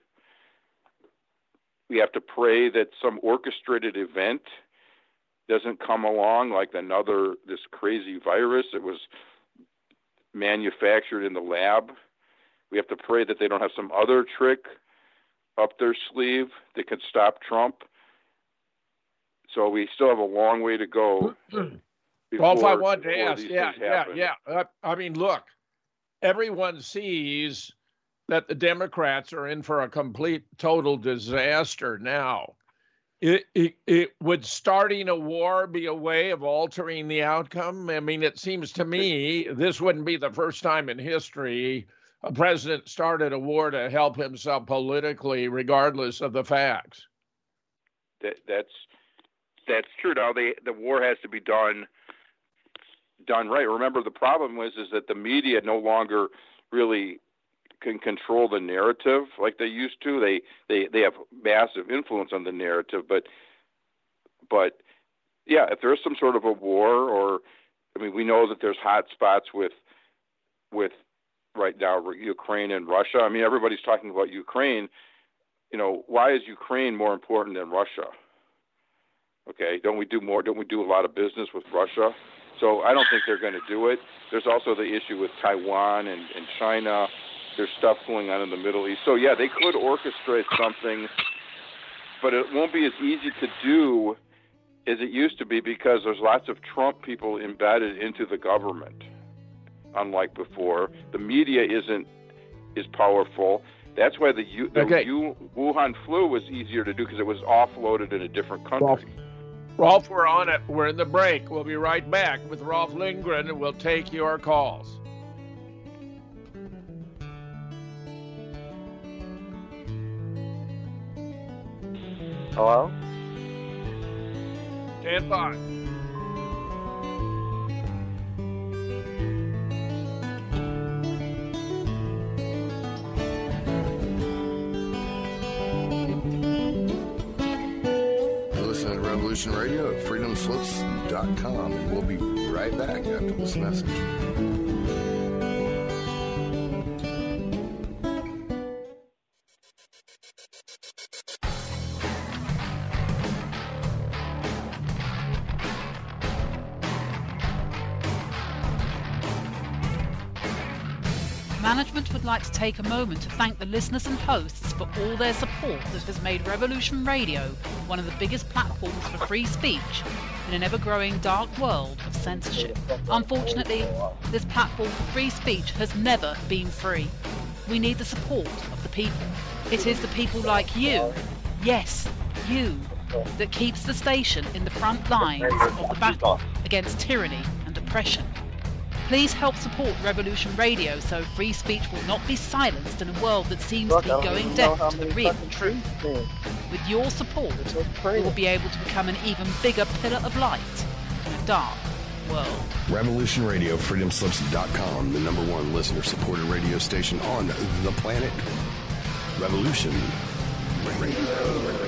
We have to pray that some orchestrated event doesn't come along like another, this crazy virus that was manufactured in the lab. We have to pray that they don't have some other trick up their sleeve that could stop Trump. So we still have a long way to go. Well, if I wanted to ask, yeah, yeah, yeah. Uh, I mean, look, everyone sees that the Democrats are in for a complete, total disaster now. It, it, it would starting a war be a way of altering the outcome? I mean, it seems to me this wouldn't be the first time in history a president started a war to help himself politically, regardless of the facts. That, that's that's true. Now, they, the war has to be done done right. Remember, the problem was is that the media no longer really can control the narrative like they used to. They they they have massive influence on the narrative, but but yeah, if there's some sort of a war, or I mean, we know that there's hot spots with with right now Ukraine and Russia. I mean, everybody's talking about Ukraine. You know, why is Ukraine more important than Russia? Okay, don't we do more? Don't we do a lot of business with Russia? So I don't think they're going to do it. There's also the issue with Taiwan and, and China. There's stuff going on in the Middle East. So, yeah, they could orchestrate something, but it won't be as easy to do as it used to be because there's lots of Trump people embedded into the government, unlike before. The media isn't as powerful. That's why the, the okay. Wuhan flu was easier to do because it was offloaded in a different country. Rolf, Rolf, we're on it. We're in the break. We'll be right back with Rolf Lindgren, and we'll take your calls. Hello? Stand by. You're listening to Revolution Radio at freedom slips dot com, and we'll be right back after this message. Management would like to take a moment to thank the listeners and hosts for all their support that has made Revolution Radio one of the biggest platforms for free speech in an ever-growing dark world of censorship. Unfortunately, this platform for free speech has never been free. We need the support of the people. It is the people like you, yes, you, that keeps the station in the front lines of the battle against tyranny and oppression. Please help support Revolution Radio so free speech will not be silenced in a world that seems to be going deaf to the real truth. With your support, we will be able to become an even bigger pillar of light in a dark world. Revolution Radio, freedom slips dot com, the number one listener-supported radio station on the planet. Revolution Radio.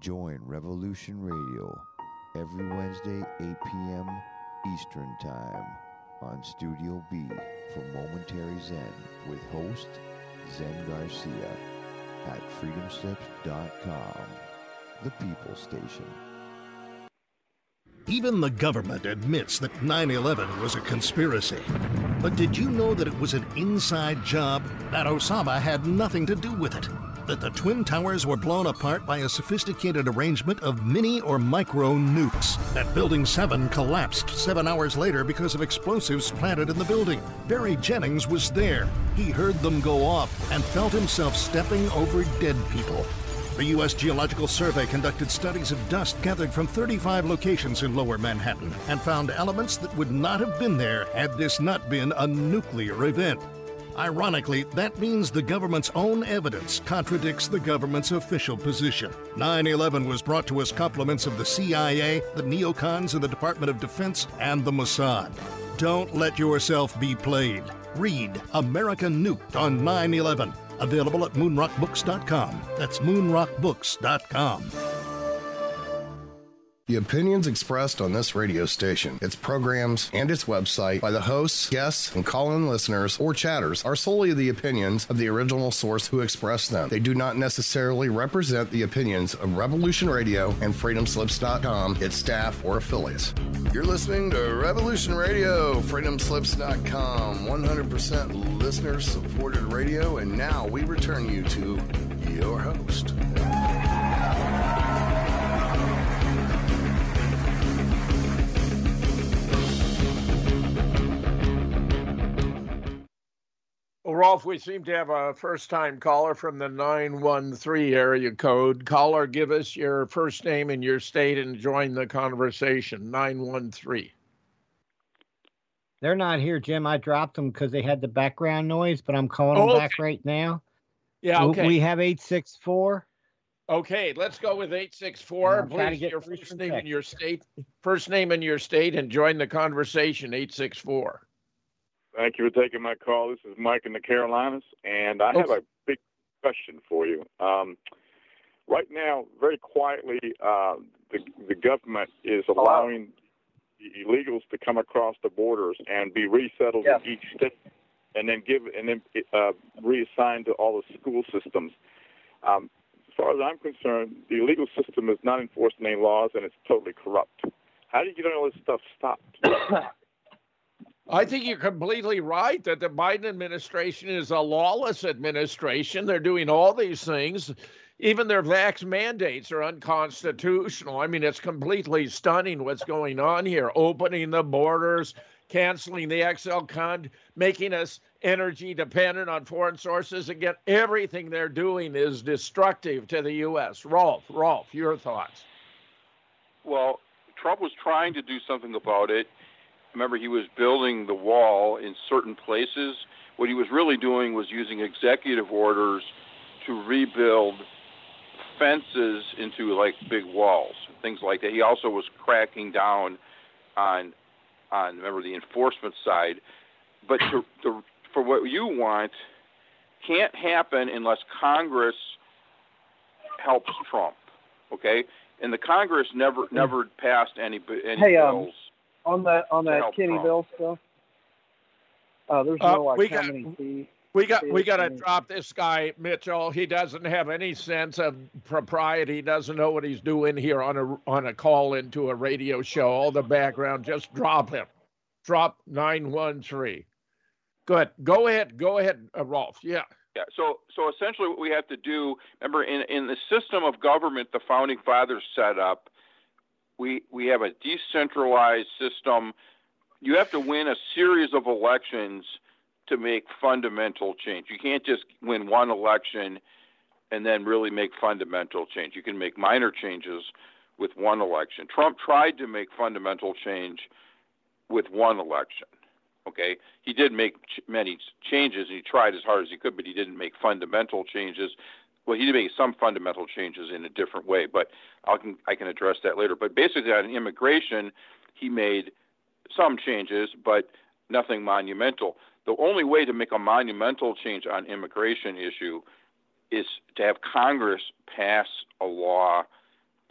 Join Revolution Radio every Wednesday, eight p.m. Eastern Time on Studio B for Momentary Zen with host Zen Garcia at freedom slips dot com, the People Station. Even the government admits that nine eleven was a conspiracy. But did you know that it was an inside job? That Osama had nothing to do with it? That the Twin Towers were blown apart by a sophisticated arrangement of mini or micro nukes? That Building seven collapsed seven hours later because of explosives planted in the building? Barry Jennings was there. He heard them go off and felt himself stepping over dead people. The U S Geological Survey conducted studies of dust gathered from thirty-five locations in Lower Manhattan and found elements that would not have been there had this not been a nuclear event. Ironically, that means the government's own evidence contradicts the government's official position. nine eleven was brought to us compliments of the C I A, the neocons in the Department of Defense, and the Mossad. Don't let yourself be played. Read America Nuked on nine eleven. Available at moon rock books dot com. That's moon rock books dot com. The opinions expressed on this radio station, its programs, and its website by the hosts, guests, and call-in listeners or chatters are solely the opinions of the original source who expressed them. They do not necessarily represent the opinions of Revolution Radio and freedom slips dot com, its staff, or affiliates. You're listening to Revolution Radio, freedom slips dot com, one hundred percent listener-supported radio, and now we return you to your host. Well, Rolf, we seem to have a first-time caller from the nine one three area code. Caller, give us your first name and your state and join the conversation. nine one three. They're not here, Jim. I dropped them because they had the background noise, but I'm calling Oh, them okay. back right now. Yeah, okay. We have eight six four. Okay, let's go with eight six four. I'm trying to Please, get your free first from name and text. your state. First name and your state and join the conversation, eight six four. Thank you for taking my call. This is Mike in the Carolinas, and I have a big question for you. Um, right now, very quietly, uh, the, the government is allowing the illegals to come across the borders and be resettled Yes. in each state, and then give and then uh, reassigned to all the school systems. Um, as far as I'm concerned, the illegal system is not enforcing any laws, and it's totally corrupt. How do you get all this stuff stopped? I think you're completely right that the Biden administration is a lawless administration. They're doing all these things. Even their vax mandates are unconstitutional. I mean, it's completely stunning what's going on here. Opening the borders, canceling the X L Con, making us energy dependent on foreign sources. Again, everything they're doing is destructive to the U S. Rolf, Rolf, your thoughts? Well, Trump was trying to do something about it. Remember, he was building the wall in certain places. What he was really doing was using executive orders to rebuild fences into, like, big walls, things like that. He also was cracking down on, on remember, the enforcement side. But to, to, for what you want can't happen unless Congress helps Trump, okay? And the Congress never never passed any, any Hey, um, bills. On that on To that help Kenny Trump. Bill stuff, uh, there's Uh, no like we how got- many fees. We got we got to fees. drop this guy, Mitchell. He doesn't have any sense of propriety. He doesn't know what he's doing here on a on a call into a radio show. All the background, just drop him. Drop nine one three. Good. Go ahead. Go ahead, uh, Rolf. Yeah. Yeah. So so essentially, what we have to do, remember, in in the system of government the founding fathers set up, we we have a decentralized system. You have to win a series of elections to make fundamental change. You can't just win one election and then really make fundamental change. You can make minor changes with one election. Trump tried to make fundamental change with one election. Okay, he did make ch- many changes, and he tried as hard as he could, but he didn't make fundamental changes. Well, he did make some fundamental changes in a different way, but I can I can address that later. But basically, on immigration, he made some changes, but nothing monumental. The only way to make a monumental change on immigration issue is to have Congress pass a law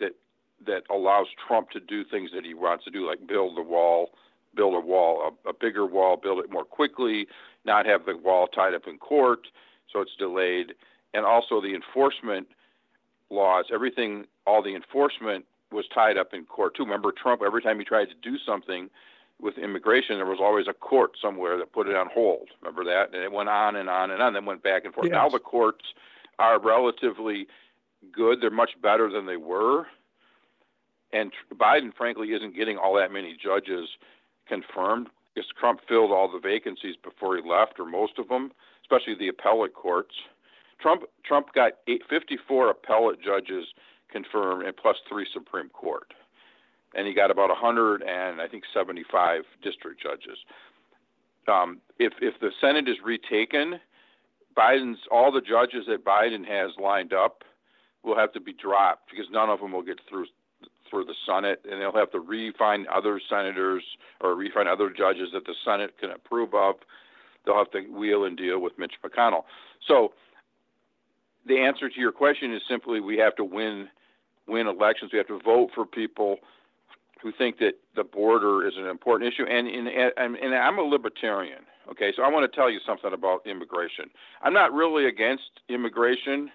that allows Trump to do things that he wants to do, like build the wall, build a wall, a, a bigger wall, build it more quickly, not have the wall tied up in court, so it's delayed, and also the enforcement laws, everything, all the enforcement was tied up in court too. Remember Trump, every time he tried to do something with immigration, there was always a court somewhere that put it on hold. Remember that? And it went on and on and on, then went back and forth. Yes. Now the courts are relatively good. They're much better than they were. And Biden, frankly, isn't getting all that many judges confirmed because Trump filled all the vacancies before he left, or most of them, especially the appellate courts. Trump Trump got eight, fifty-four appellate judges confirmed, and plus three Supreme Court, and he got about one hundred and I think seventy-five district judges. Um, if if the Senate is retaken, Biden's all the judges that Biden has lined up will have to be dropped because none of them will get through through the Senate, and they'll have to re-find other senators or re-find other judges that the Senate can approve of. They'll have to wheel and deal with Mitch McConnell. So the answer to your question is simply we have to win win elections. We have to vote for people who think that the border is an important issue. And, in, and, and I'm a libertarian, okay? So I want to tell you something about immigration. I'm not really against immigration.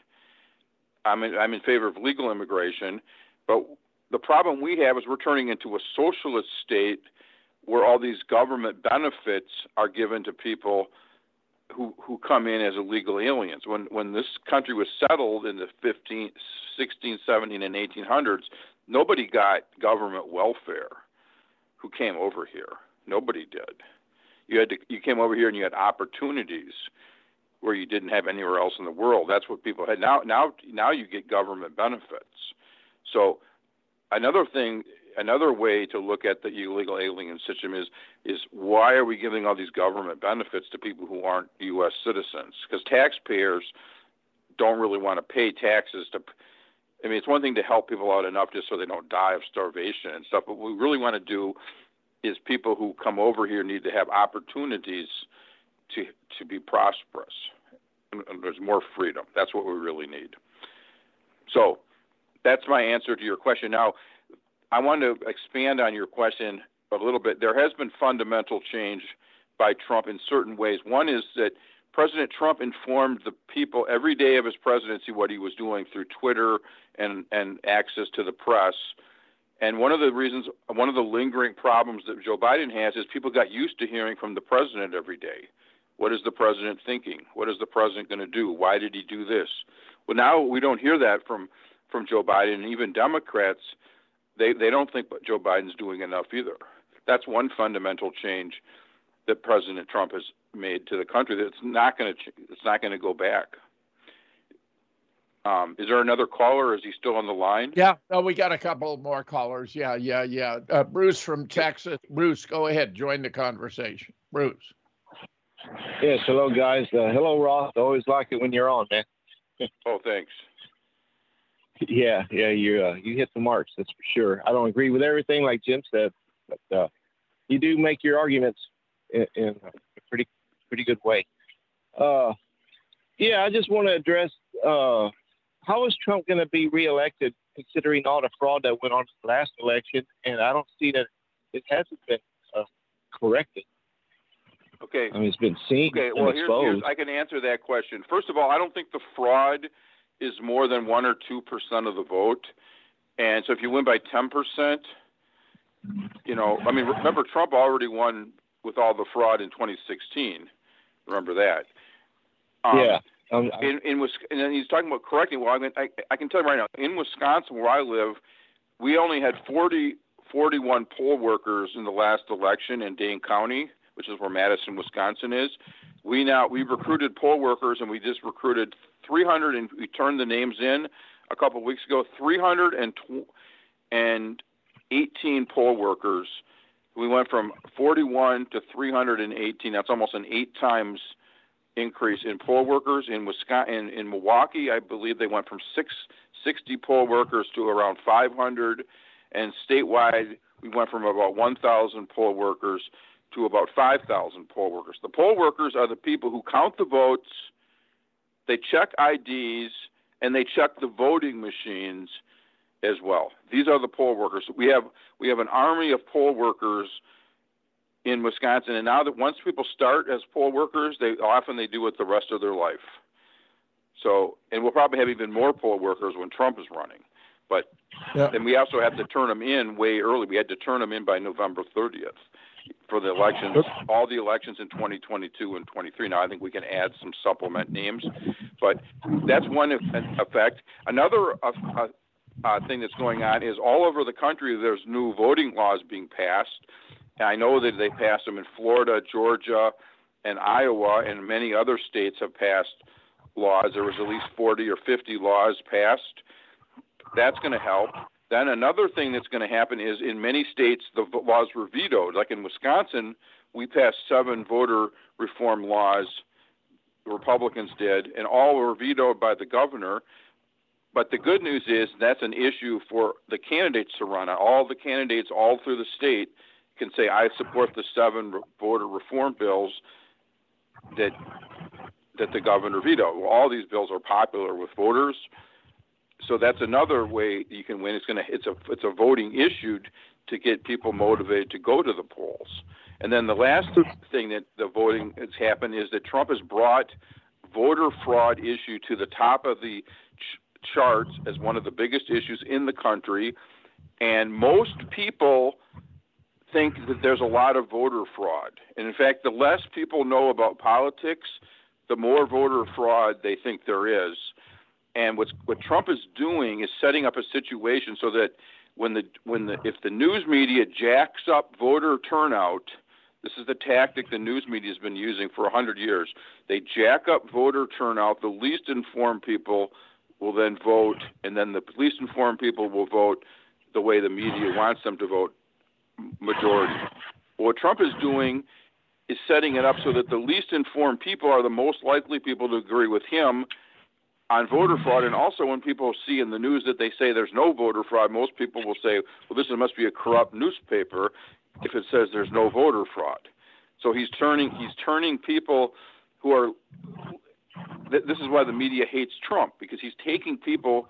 I'm in, I'm in favor of legal immigration. But the problem we have is we're turning into a socialist state where all these government benefits are given to people who who come in as illegal aliens. When when this country was settled in the fifteen, sixteen, seventeen, and eighteen hundreds, nobody got government welfare who came over here. Nobody did. You had to, you came over here and you had opportunities where you didn't have anywhere else in the world. That's what people had. Now now now you get government benefits. So another thing, another way to look at the illegal alien system is is why are we giving all these government benefits to people who aren't U S citizens? Because taxpayers don't really want to pay taxes to. I mean, it's one thing to help people out enough just so they don't die of starvation and stuff, but what we really want to do is people who come over here need to have opportunities to to be prosperous. And, and there's more freedom. That's what we really need. So that's my answer to your question. Now, I want to expand on your question a little bit. There has been fundamental change by Trump in certain ways. One is that President Trump informed the people every day of his presidency what he was doing through Twitter and, and access to the press. And one of the reasons, one of the lingering problems that Joe Biden has is people got used to hearing from the president every day. What is the president thinking? What is the president going to do? Why did he do this? Well, now we don't hear that from, from Joe Biden, and even Democrats, they, they don't think Joe Biden's doing enough either. That's one fundamental change that President Trump has made to the country. That it's not going to it's not going to go back. Um, is there another caller? Or is he still on the line? Yeah, no, we got a couple more callers. Yeah, yeah, yeah. Uh, Bruce from Texas. Bruce, go ahead. Join the conversation. Bruce. Yes, hello, guys. Uh, hello, Ross. Always like it when you're on, man. Oh, thanks. Yeah, yeah, you uh, you hit the marks, that's for sure. I don't agree with everything like Jim said, but uh, you do make your arguments in, in a pretty pretty good way. Uh, yeah, I just want to address uh, how is Trump going to be reelected, considering all the fraud that went on in the last election, and I don't see that it hasn't been uh, corrected. Okay. I mean, it's been seen okay, and well, here's, here's, exposed. I can answer that question. First of all, I don't think the fraud is more than one or two percent of the vote, and so if you win by ten percent, you know, I mean, remember Trump already won with all the fraud in twenty sixteen. Remember that? Um, yeah. Um, in in and then he's talking about correcting. Well, I mean, I, I can tell you right now, in Wisconsin, where I live, we only had forty, forty-one poll workers in the last election in Dane County, which is where Madison, Wisconsin is. We now we recruited poll workers, and we just recruited three hundred, and we turned the names in a couple of weeks ago. three hundred eighteen poll workers. We went from forty-one to three hundred eighteen. That's almost an eight times increase in poll workers. In Wisconsin, in, in Milwaukee, I believe they went from six sixty poll workers to around five hundred, and statewide we went from about one thousand poll workers to about five thousand poll workers. The poll workers are the people who count the votes, they check I Ds, and they check the voting machines, as well. These are the poll workers. We have we have an army of poll workers in Wisconsin, and now that once people start as poll workers, they often they do it the rest of their life. So, and we'll probably have even more poll workers when Trump is running. But yeah. then we also have to turn them in way early. We had to turn them in by November thirtieth for the elections, all the elections in twenty twenty-two and twenty-three. Now, I think we can add some supplement names, but that's one effect. Another uh, uh, uh, thing that's going on is all over the country, there's new voting laws being passed. And I know that they passed them in Florida, Georgia, and Iowa, and many other states have passed laws. There was at least forty or fifty laws passed. That's going to help. Then another thing that's going to happen is in many states, the laws were vetoed. Like in Wisconsin, we passed seven voter reform laws, the Republicans did, and all were vetoed by the governor. But the good news is that's an issue for the candidates to run on. All the candidates all through the state can say, I support the seven voter reform bills that that the governor vetoed. Well, all these bills are popular with voters. So that's another way you can win. It's going to it's a it's a voting issue to get people motivated to go to the polls. And then the last thing that the voting has happened is that Trump has brought voter fraud issue to the top of the ch- charts as one of the biggest issues in the country. And most people think that there's a lot of voter fraud. And in fact, the less people know about politics, the more voter fraud they think there is. And what's, what Trump is doing is setting up a situation so that when the when the if the news media jacks up voter turnout, this is the tactic the news media has been using for one hundred years. They jack up voter turnout. The least informed people will then vote, and then the least informed people will vote the way the media wants them to vote, majority. What Trump is doing is setting it up so that the least informed people are the most likely people to agree with him on voter fraud. And also when people see in the news that they say there's no voter fraud, most people will say, well, this must be a corrupt newspaper if it says there's no voter fraud. So he's turning he's turning people who are th- this is why the media hates Trump, because he's taking people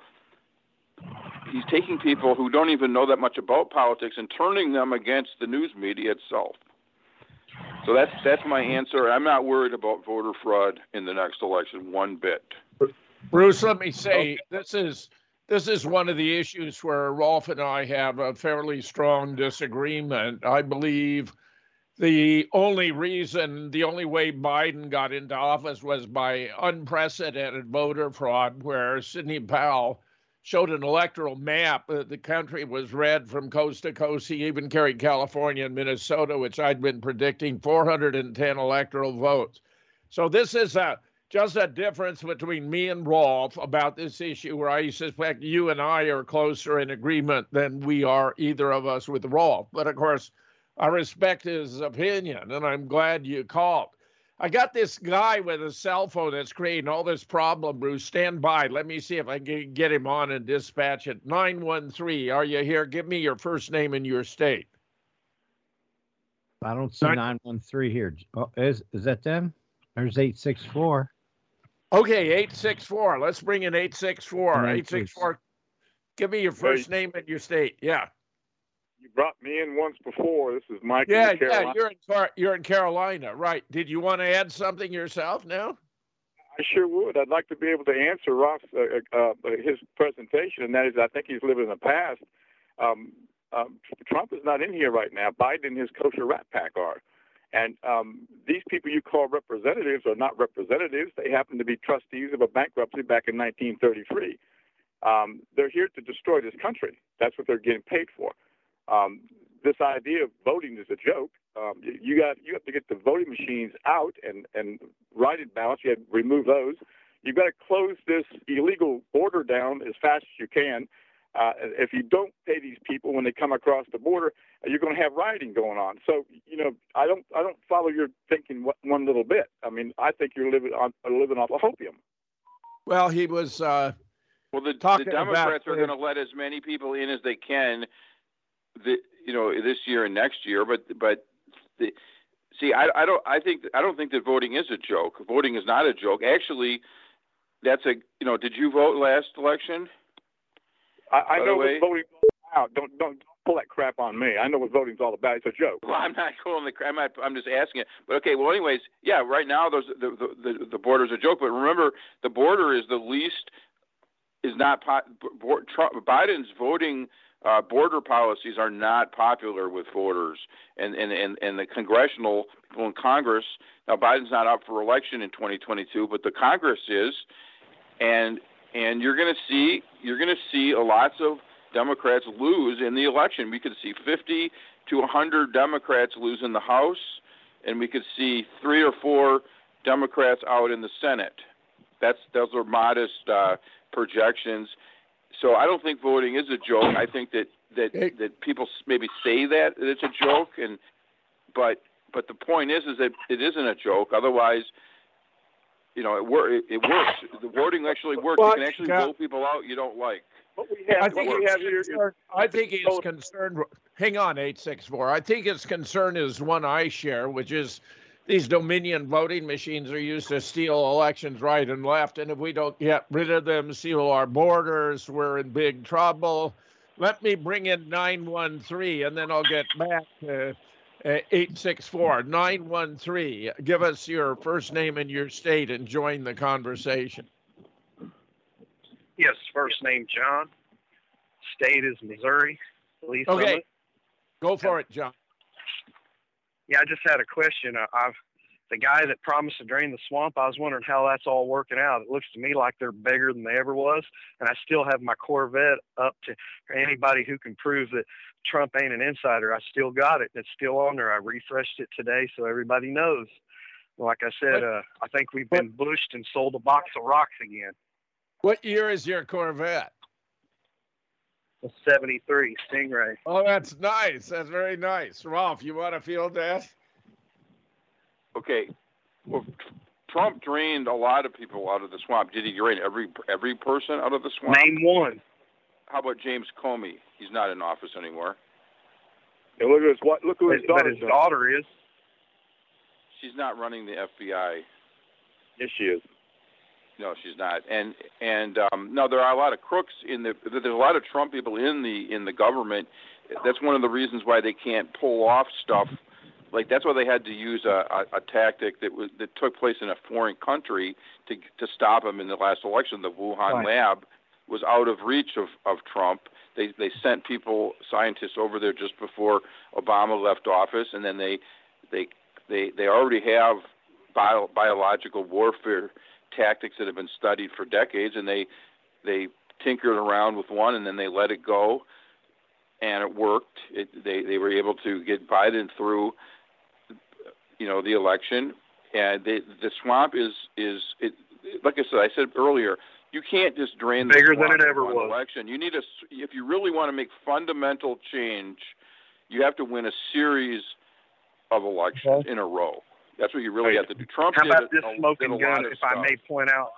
he's taking people who don't even know that much about politics and turning them against the news media itself. So that's that's my answer. I'm not worried about voter fraud in the next election one bit. Bruce, let me say, this is this is one of the issues where Rolf and I have a fairly strong disagreement. I believe the only reason, the only way Biden got into office was by unprecedented voter fraud, where Sidney Powell showed an electoral map that the country was red from coast to coast. He even carried California and Minnesota, which I'd been predicting, four hundred ten electoral votes. So this is a just a difference between me and Rolf about this issue, where I suspect you and I are closer in agreement than we are, either of us, with Rolf. But of course, I respect his opinion, and I'm glad you called. I got this guy with a cell phone that's creating all this problem, Bruce. Stand by. Let me see if I can get him on and dispatch it. nine one three, are you here? Give me your first name and your state. I don't see nine one three here. Oh, is, is that them? There's eight six four. Okay, eight six four. Let's bring in eight six four. eight six four. Give me your first hey, name and your state. Yeah. You brought me in once before. This is Mike. Yeah, in Carolina. yeah. You're in Car- you're in Carolina, right? Did you want to add something yourself now? I sure would. I'd like to be able to answer Ross uh, uh, his presentation, and that is, I think he's living in the past. Um, um, Trump is not in here right now. Biden and his kosher rat pack are. And um, these people you call representatives are not representatives. They happen to be trustees of a bankruptcy back in nineteen thirty-three. Um, they're here to destroy this country. That's what they're getting paid for. Um, this idea of voting is a joke. Um, you got you have to get the voting machines out and, and write-in ballots. You have to remove those. You've got to close this illegal border down as fast as you can. Uh, if you don't pay these people when they come across the border, you're going to have rioting going on. So, you know, I don't, I don't follow your thinking one little bit. I mean, I think you're living on, living off of opium. Well, he was. Uh, well, the, talking the Democrats about, are going to let as many people in as they can, the, you know, this year and next year. But, but the, see, I, I don't, I think, I don't think that voting is a joke. Voting is not a joke. Actually, that's a, you know, did you vote last election? I, I know way, what voting's all about. Don't don't pull that crap on me. I know what voting's all about. It's a joke. Well, I'm not calling the. I'm not. I'm just asking it. But okay. Well, anyways, yeah. Right now, those the the, the, the border's a joke. But remember, the border is the least. Is not. Trump, Biden's voting. Uh, border policies are not popular with voters, and, and, and, and the congressional people in Congress. Now, Biden's not up for election in twenty twenty-two, but the Congress is, and and you're going to see you're going to see lots of Democrats lose in the election. We could see fifty to one hundred Democrats lose in the House, and we could see three or four Democrats out in the Senate. That's those are modest uh, projections. So I don't think voting is a joke. I think that, that, that people maybe say that, that it's a joke, and but but the point is is that it isn't a joke. Otherwise, you know, it, wor- it, it works. The voting actually works. But, you can actually God, vote people out you don't like. What we have, I think what we he's have here is concerned, I think he's concerned. Hang on, eight six four. I think his concern is one I share, which is these Dominion voting machines are used to steal elections right and left. And if we don't get rid of them, seal our borders, we're in big trouble. Let me bring in nine one three, and then I'll get back to uh, eight six four. nine one three. Give us your first name and your state and join the conversation. Yes, first name John. State is Missouri. Lee Okay. Summit. Go for it, John. Yeah, I just had a question. Uh, I've the guy that promised to drain the swamp. I was wondering how that's all working out. It looks to me like they're bigger than they ever was, and I still have my Corvette up to for anybody who can prove that Trump ain't an insider. I still got it. It's still on there. I refreshed it today so everybody knows. Like I said, uh, I think we've been bushed and sold a box of rocks again. What year is your Corvette? A seventy-three Stingray. Oh, that's nice. That's very nice. Ralph, you want to field that? Okay. Well, Trump drained a lot of people out of the swamp. Did he drain every every person out of the swamp? Name one. How about James Comey? He's not in office anymore. Yeah, look at his what? Look who his But daughter his daughter is. She's not running the F B I. Yes, she is. No, she's not. And and um, no, there are a lot of crooks in the. There's a lot of Trump people in the in the government. That's one of the reasons why they can't pull off stuff. Like that's why they had to use a, a, a tactic that was that took place in a foreign country to to stop him in the last election. The Wuhan Right. lab was out of reach of, of Trump. They they sent people, scientists over there just before Obama left office, and then they they they they already have bio, biological warfare tactics that have been studied for decades, and they they tinkered around with one, and then they let it go, and it worked. It, they they were able to get Biden through, you know, the election, and they, the swamp is is it. Like I said, I said earlier, you can't just drain the Bigger swamp than it in ever one was. election. You need a if you really want to make fundamental change, you have to win a series of elections in a row. That's what you really have to do. Trump How did about it- this did smoking a lot gun, of if I stuff. may point out?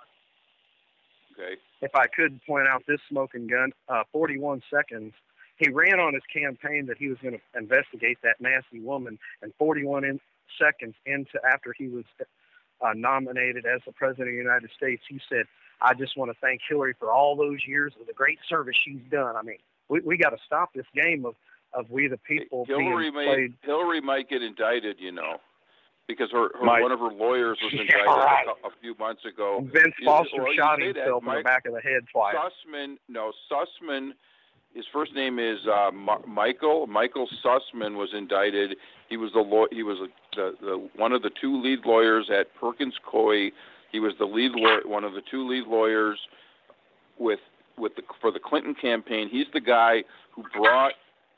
Okay. If I could point out this smoking gun, uh, forty-one seconds. He ran on his campaign that he was going to investigate that nasty woman, and forty-one in, seconds into after he was uh, nominated as the president of the United States, he said, "I just want to thank Hillary for all those years of the great service she's done." I mean, we we got to stop this game of of we the people Hillary being may played. Hillary might get indicted, you know, because her, her Might. one of her lawyers was Yeah, indicted right. a, a few months ago. And Vince You- Foster well, you shot say that, himself in the Mike back of the head twice. Sussman, no, Sussman. His first name is uh, Ma- Michael. Michael Sussman was indicted. He was the law. He was the, the one of the two lead lawyers at Perkins Coie. He was the lead lawyer, one of the two lead lawyers with with the for the Clinton campaign. He's the guy who brought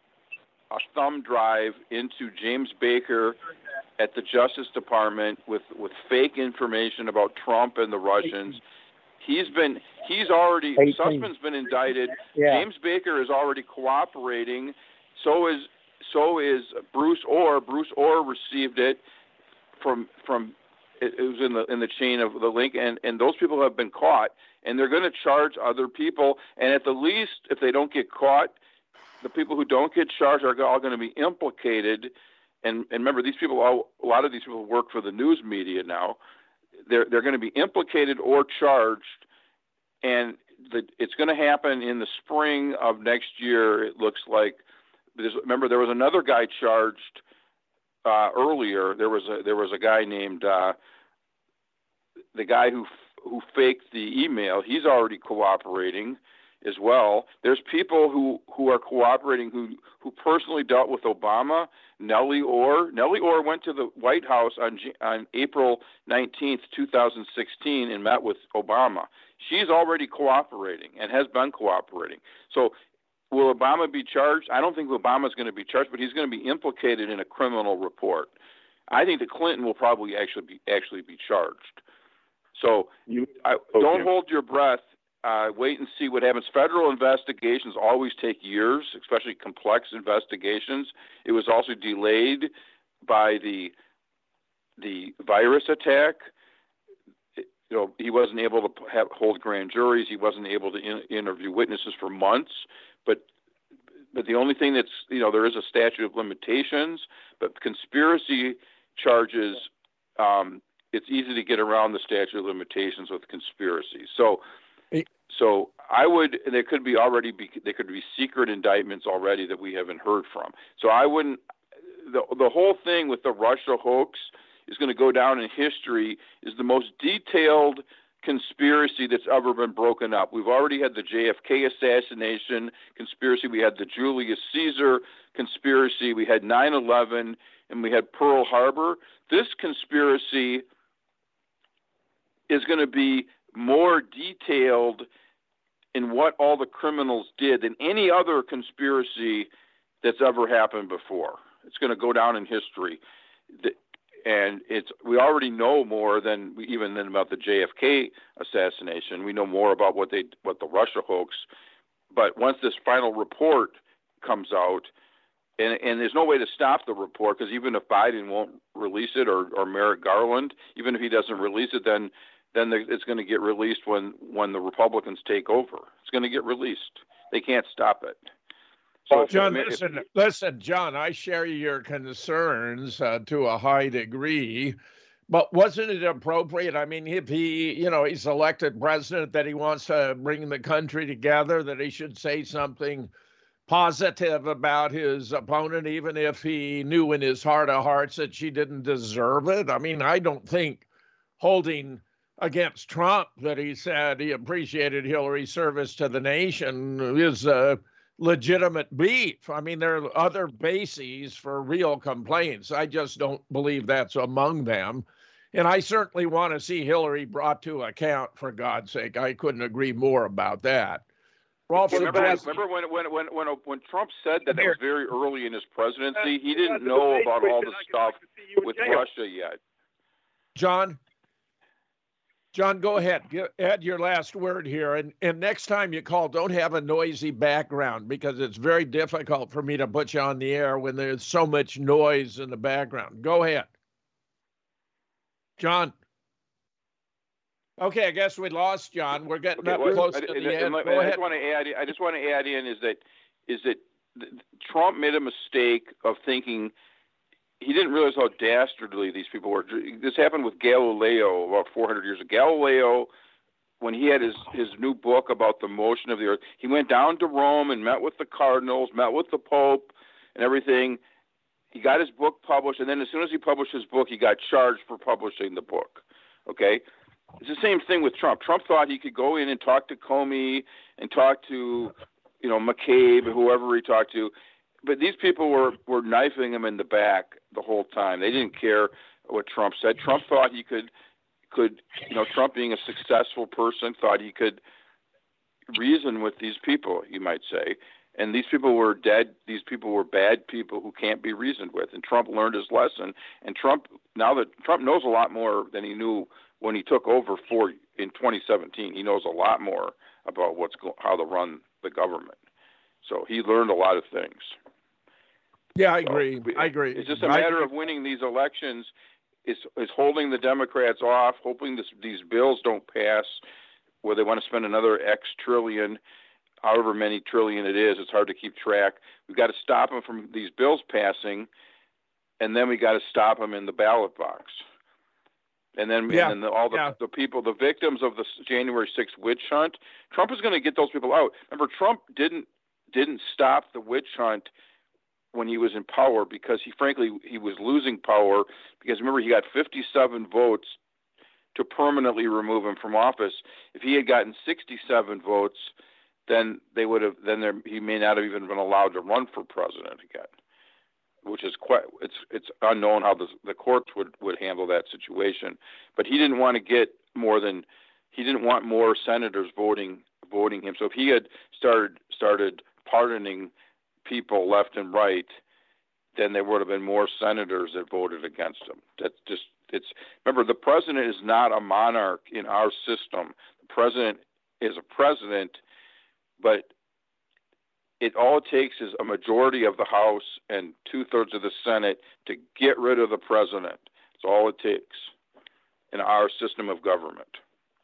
a thumb drive into James Baker at the Justice Department with with fake information about Trump and the Russians. He's been he's already eighteen. Sussman's been indicted. Yeah. James Baker is already cooperating. So is so is Bruce Orr. Bruce Orr received it from from it, it was in the in the chain of the link, and and those people have been caught, and they're going to charge other people. And at the least, if they don't get caught, the people who don't get charged are all going to be implicated. And and remember, these people all, a lot of these people work for the news media now. They're they're going to be implicated or charged, and the, it's going to happen in the spring of next year. It looks like. Remember, there was another guy charged uh, earlier. There was a there was a guy named uh, the guy who who faked the email. He's already cooperating as well. There's people who, who are cooperating who who personally dealt with Obama. Nellie Orr. Nellie Orr went to the White House on on April nineteenth, two thousand sixteen, and met with Obama. She's already cooperating and has been cooperating. So will Obama be charged? I don't think Obama's going to be charged, but he's going to be implicated in a criminal report. I think that Clinton will probably actually be actually be charged. So you I, okay. Don't hold your breath. Uh, wait and see what happens. Federal investigations always take years, especially complex investigations. It was also delayed by the the virus attack. It, you know, he wasn't able to have, hold grand juries. He wasn't able to in, interview witnesses for months. But but the only thing that's, you know, there is a statute of limitations. But conspiracy charges, um, it's easy to get around the statute of limitations with conspiracy. So. So I would, there could be already be, there could be secret indictments already that we haven't heard from. So I wouldn't, the, the whole thing with the Russia hoax is going to go down in history is the most detailed conspiracy that's ever been broken up. We've already had the J F K assassination conspiracy. We had the Julius Caesar conspiracy. We had nine eleven and we had Pearl Harbor. This conspiracy is going to be more detailed in what all the criminals did than any other conspiracy that's ever happened before. It's going to go down in history. And it's we already know more than even than about the J F K assassination. We know more about what they what the Russia hoax. But once this final report comes out, and, and there's no way to stop the report, because even if Biden won't release it, or, or Merrick Garland, even if he doesn't release it, then then it's going to get released when, when the Republicans take over. It's going to get released. They can't stop it. So well, John, if, listen, if, listen, John, I share your concerns uh, to a high degree, but wasn't it appropriate? I mean, if he, you know, he's elected president, that he wants to bring the country together, that he should say something positive about his opponent, even if he knew in his heart of hearts that she didn't deserve it. I mean, I don't think holding against Trump that he said he appreciated Hillary's service to the nation is a legitimate beef. I mean, there are other bases for real complaints. I just don't believe that's among them. And I certainly want to see Hillary brought to account, for God's sake. I couldn't agree more about that. Well, remember, remember when, when, when, when, when Trump said that that was very early in his presidency, he didn't know about all the stuff with Russia yet. John? John, go ahead. Get, add your last word here. And, and next time you call, don't have a noisy background, because it's very difficult for me to put you on the air when there's so much noise in the background. Go ahead. John. Okay, I guess we lost John. We're getting okay, up well, close I, to I, the I, end. I, go I ahead. Just want to add, I just want to add in is that, is that Trump made a mistake of thinking he didn't realize how dastardly these people were. This happened with Galileo about four hundred years ago. Galileo, when he had his, his new book about the motion of the earth, he went down to Rome and met with the cardinals, met with the Pope and everything. He got his book published, and then as soon as he published his book, he got charged for publishing the book. Okay? It's the same thing with Trump. Trump thought he could go in and talk to Comey and talk to, you know, McCabe, whoever he talked to. But these people were, were knifing him in the back the whole time. They didn't care what Trump said. Trump thought he could, could, you know, Trump being a successful person, thought he could reason with these people, you might say. And these people were dead. These people were bad people who can't be reasoned with. And Trump learned his lesson. And Trump, now that Trump knows a lot more than he knew when he took over for in twenty seventeen, he knows a lot more about what's go, how to run the government. So he learned a lot of things. Yeah, I agree. So, I agree. It's just a matter of winning these elections. Is is holding the Democrats off, hoping this, these bills don't pass, where they want to spend another X trillion, however many trillion it is. It's hard to keep track. We've got to stop them from these bills passing, and then we got to stop them in the ballot box. And then, Yeah. and then the, all the, Yeah. the people, the victims of the January sixth witch hunt, Trump is going to get those people out. Remember, Trump didn't didn't stop the witch hunt when he was in power because he, frankly, he was losing power because remember he got fifty-seven votes to permanently remove him from office. If he had gotten sixty-seven votes, then they would have. Then there, he may not have even been allowed to run for president again. Which is quite, it's it's unknown how the the courts would, would handle that situation. But he didn't want to get more than, he didn't want more senators voting voting him. So if he had started started pardoning people left and right, then there would have been more senators that voted against him. That's just, it's, remember, the president is not a monarch in our system. The president is a president, but it all it takes is a majority of the House and two-thirds of the Senate to get rid of the president. That's all it takes in our system of government.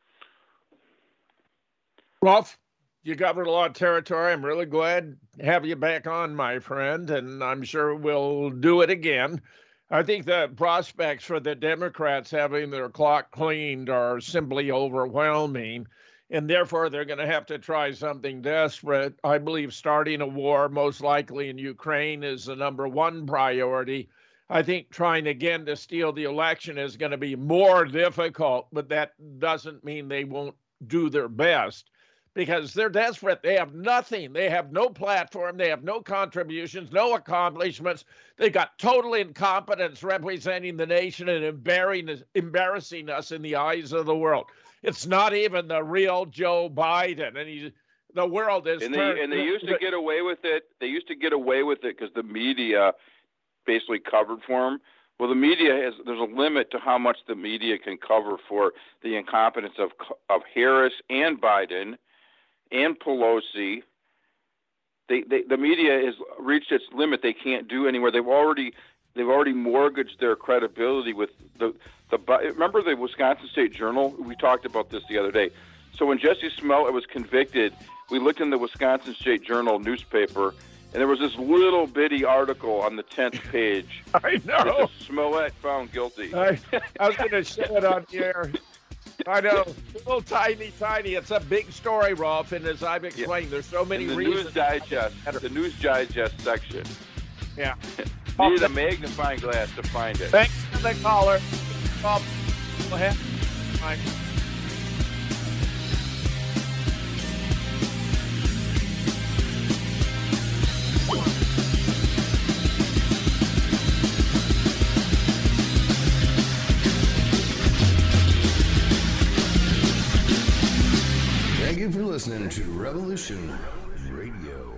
Rolf, you covered a lot of territory. I'm really glad to have you back on, my friend, and I'm sure we'll do it again. I think the prospects for the Democrats having their clock cleaned are simply overwhelming. And therefore, they're going to have to try something desperate. I believe starting a war, most likely in Ukraine, is the number one priority. I think trying again to steal the election is going to be more difficult, but that doesn't mean they won't do their best because they're desperate. They have nothing. They have no platform. They have no contributions, no accomplishments. They got total incompetence representing the nation and embarrassing us in the eyes of the world. It's not even the real Joe Biden, and he's, the world is. And they turned, and they used to get away with it. They used to get away with it because the media basically covered for him. Well, the media has. There's a limit to how much the media can cover for the incompetence of of Harris and Biden and Pelosi. They, they the media has reached its limit. They can't do anywhere. They've already they've already mortgaged their credibility with the. The, remember the Wisconsin State Journal? We talked about this the other day. So when Jesse Smollett was convicted, we looked in the Wisconsin State Journal newspaper, and there was this little bitty article on the tenth page. I know. Smollett found guilty. I, I was going to say it on the air. I know. Little tiny, tiny. It's a big story, Rolf, and as I've explained, yeah. There's so many in the reasons. News Digest, the News Digest section. Yeah. You need a magnifying glass to find it. Thanks for the caller. Bob, go ahead. Fine. Thank you for listening to Revolution Radio.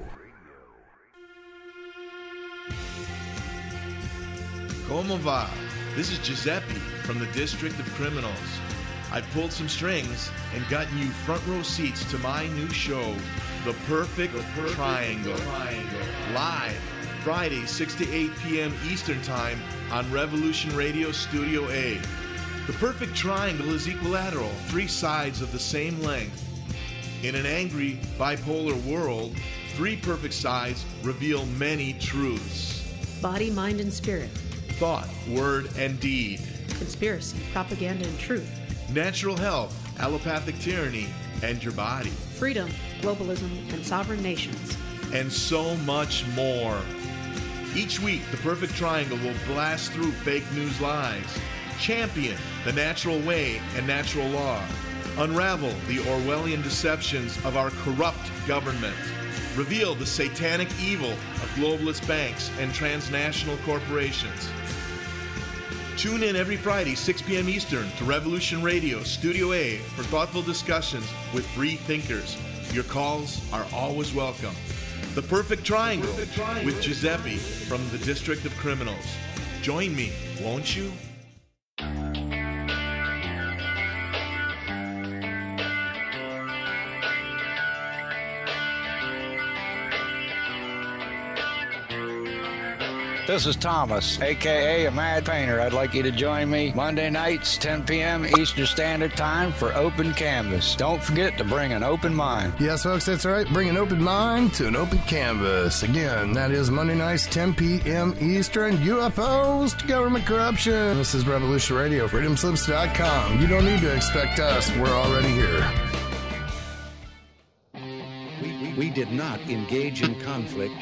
Como va? This is Giuseppe from the District of Criminals. I've pulled some strings and gotten you front row seats to my new show, The Perfect, the Perfect Triangle. Triangle. Live, Friday, six to eight p.m. Eastern Time on Revolution Radio Studio A. The Perfect Triangle is equilateral, three sides of the same length. In an angry, bipolar world, three perfect sides reveal many truths. Body, mind, and spirit. Thought, word, and deed. Conspiracy, propaganda, and truth. Natural health, allopathic tyranny, and your body. Freedom, globalism, and sovereign nations. And so much more. Each week, the Perfect Triangle will blast through fake news lies, champion the natural way and natural law, unravel the Orwellian deceptions of our corrupt government, reveal the satanic evil of globalist banks and transnational corporations. Tune in every Friday, six p.m. Eastern, to Revolution Radio Studio A for thoughtful discussions with free thinkers. Your calls are always welcome. The Perfect Triangle, the Perfect Triangle with Giuseppe from the District of Criminals. Join me, won't you? This is Thomas, a k a. a Mad Painter. I'd like you to join me Monday nights, ten p.m. Eastern Standard Time for Open Canvas. Don't forget to bring an open mind. Yes, folks, that's right. Bring an open mind to an open canvas. Again, that is Monday nights, ten p.m. Eastern. U F Os to government corruption. This is Revolution Radio, freedom slips dot com. You don't need to expect us. We're already here. We, we, we did not engage in conflict